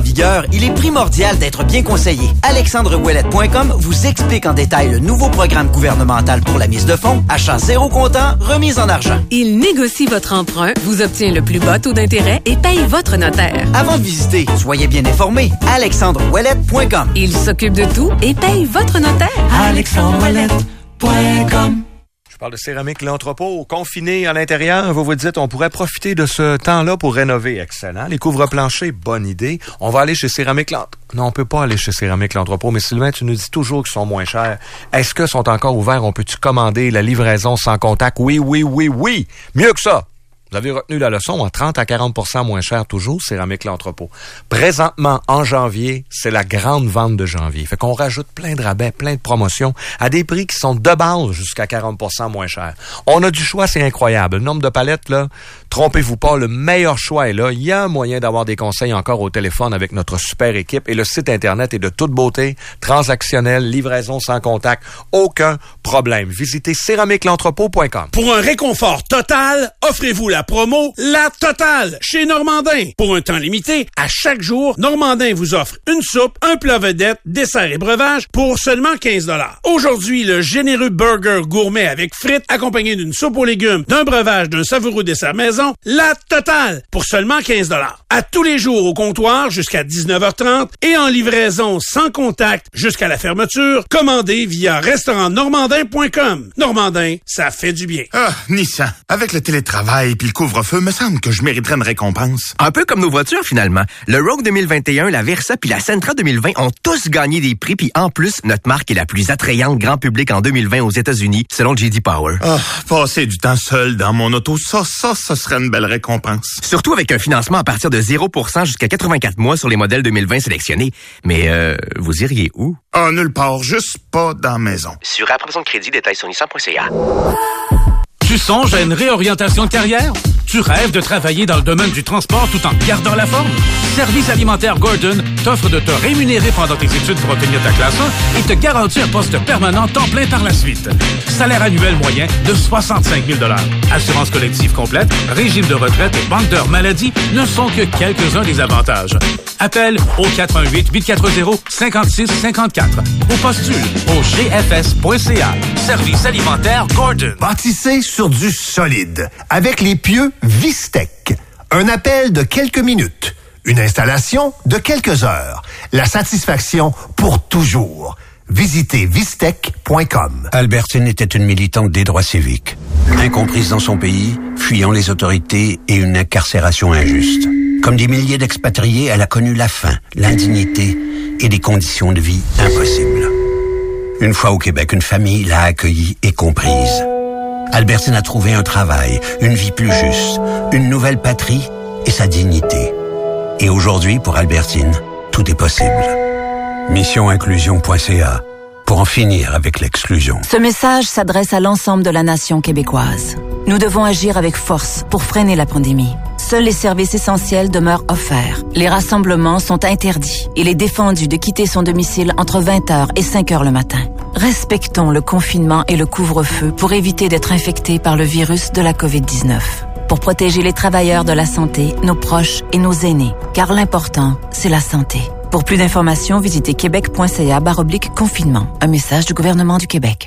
il est primordial d'être bien conseillé. alexandre ouellette point com vous explique en détail le nouveau programme gouvernemental pour la mise de fonds, achat zéro comptant, remise en argent. Il négocie votre emprunt, vous obtient le plus bas taux d'intérêt et paye votre notaire. Avant de visiter, soyez bien informé. alexandre ouellette point com. Il s'occupe de tout et paye votre notaire. alexandre ouellette point com. Je parle de Céramique L'Entrepôt. Confiné à l'intérieur, vous vous dites, on pourrait profiter de ce temps-là pour rénover. Excellent. Les couvre-planchers, bonne idée. On va aller chez Céramique L'Entrepôt. Non, on peut pas aller chez Céramique L'Entrepôt, mais Sylvain, tu nous dis toujours qu'ils sont moins chers. Est-ce qu'ils sont encore ouverts? On peut-tu commander la livraison sans contact? Oui, oui, oui, oui. Mieux que ça. Vous avez retenu la leçon, en trente à quarante pour cent moins cher toujours, Céramique L'Entrepôt. Présentement, en janvier, c'est la grande vente de janvier. Fait qu'on rajoute plein de rabais, plein de promotions à des prix qui sont de base jusqu'à quarante pour cent moins cher. On a du choix, c'est incroyable. Le nombre de palettes, là, trompez-vous pas, le meilleur choix est là. Il y a un moyen d'avoir des conseils encore au téléphone avec notre super équipe et le site Internet est de toute beauté, transactionnel, livraison sans contact, aucun problème. Visitez céramique l'entrepôt point com. Pour un réconfort total, offrez-vous la promo La Totale chez Normandin. Pour un temps limité, à chaque jour, Normandin vous offre une soupe, un plat vedette, dessert et breuvage pour seulement quinze dollars. Aujourd'hui, le généreux burger gourmet avec frites accompagné d'une soupe aux légumes, d'un breuvage, d'un savoureux dessert maison, La Totale pour seulement quinze dollars. À tous les jours au comptoir jusqu'à dix-neuf heures trente et en livraison sans contact jusqu'à la fermeture, commandez via restaurant normandin point com. Normandin, ça fait du bien. Ah, Nissan. Avec le télétravail puis le couvre-feu, me semble que je mériterais une récompense. Un peu comme nos voitures, finalement. Le Rogue deux mille vingt et un, la Versa puis la Sentra deux mille vingt ont tous gagné des prix, puis en plus, notre marque est la plus attrayante grand public en deux mille vingt aux États-Unis, selon J D Power. Ah, passer du temps seul dans mon auto, ça, ça, ça serait une belle récompense. Surtout avec un financement à partir de zéro pour cent jusqu'à quatre-vingt-quatre mois sur les modèles deux mille vingt sélectionnés. Mais, euh, vous iriez où? Ah, nulle part, juste pas dans la maison. Sur approbation de crédit, détails sur nissan point c a. Tu songes à une réorientation de carrière? Tu rêves de travailler dans le domaine du transport tout en gardant la forme? Service alimentaire Gordon t'offre de te rémunérer pendant tes études pour obtenir ta classe un et te garantit un poste permanent temps plein par la suite. Salaire annuel moyen de soixante-cinq mille dollars. Assurance collective complète, régime de retraite et banque d'heures maladie ne sont que quelques-uns des avantages. Appelle au quatre un huit, huit quatre zéro, cinq six cinq quatre ou postule au g f s point c a. Service alimentaire Gordon. Bâtissez sur du solide avec les pieux Vistec. Un appel de quelques minutes. Une installation de quelques heures. La satisfaction pour toujours. Visitez vistec point com. Albertine était une militante des droits civiques. Incomprise dans son pays, fuyant les autorités et une incarcération injuste. Comme des milliers d'expatriés, elle a connu la faim, l'indignité et des conditions de vie impossibles. Une fois au Québec, une famille l'a accueillie et comprise. Albertine a trouvé un travail, une vie plus juste, une nouvelle patrie et sa dignité. Et aujourd'hui, pour Albertine, tout est possible. mission inclusion point c a pour en finir avec l'exclusion. Ce message s'adresse à l'ensemble de la nation québécoise. Nous devons agir avec force pour freiner la pandémie. Seuls les services essentiels demeurent offerts. Les rassemblements sont interdits. Il est défendu de quitter son domicile entre vingt heures et cinq heures le matin. Respectons le confinement et le couvre-feu pour éviter d'être infectés par le virus de la covid dix-neuf. Pour protéger les travailleurs de la santé, nos proches et nos aînés. Car l'important, c'est la santé. Pour plus d'informations, visitez québec point c a barre oblique confinement. Un message du gouvernement du Québec.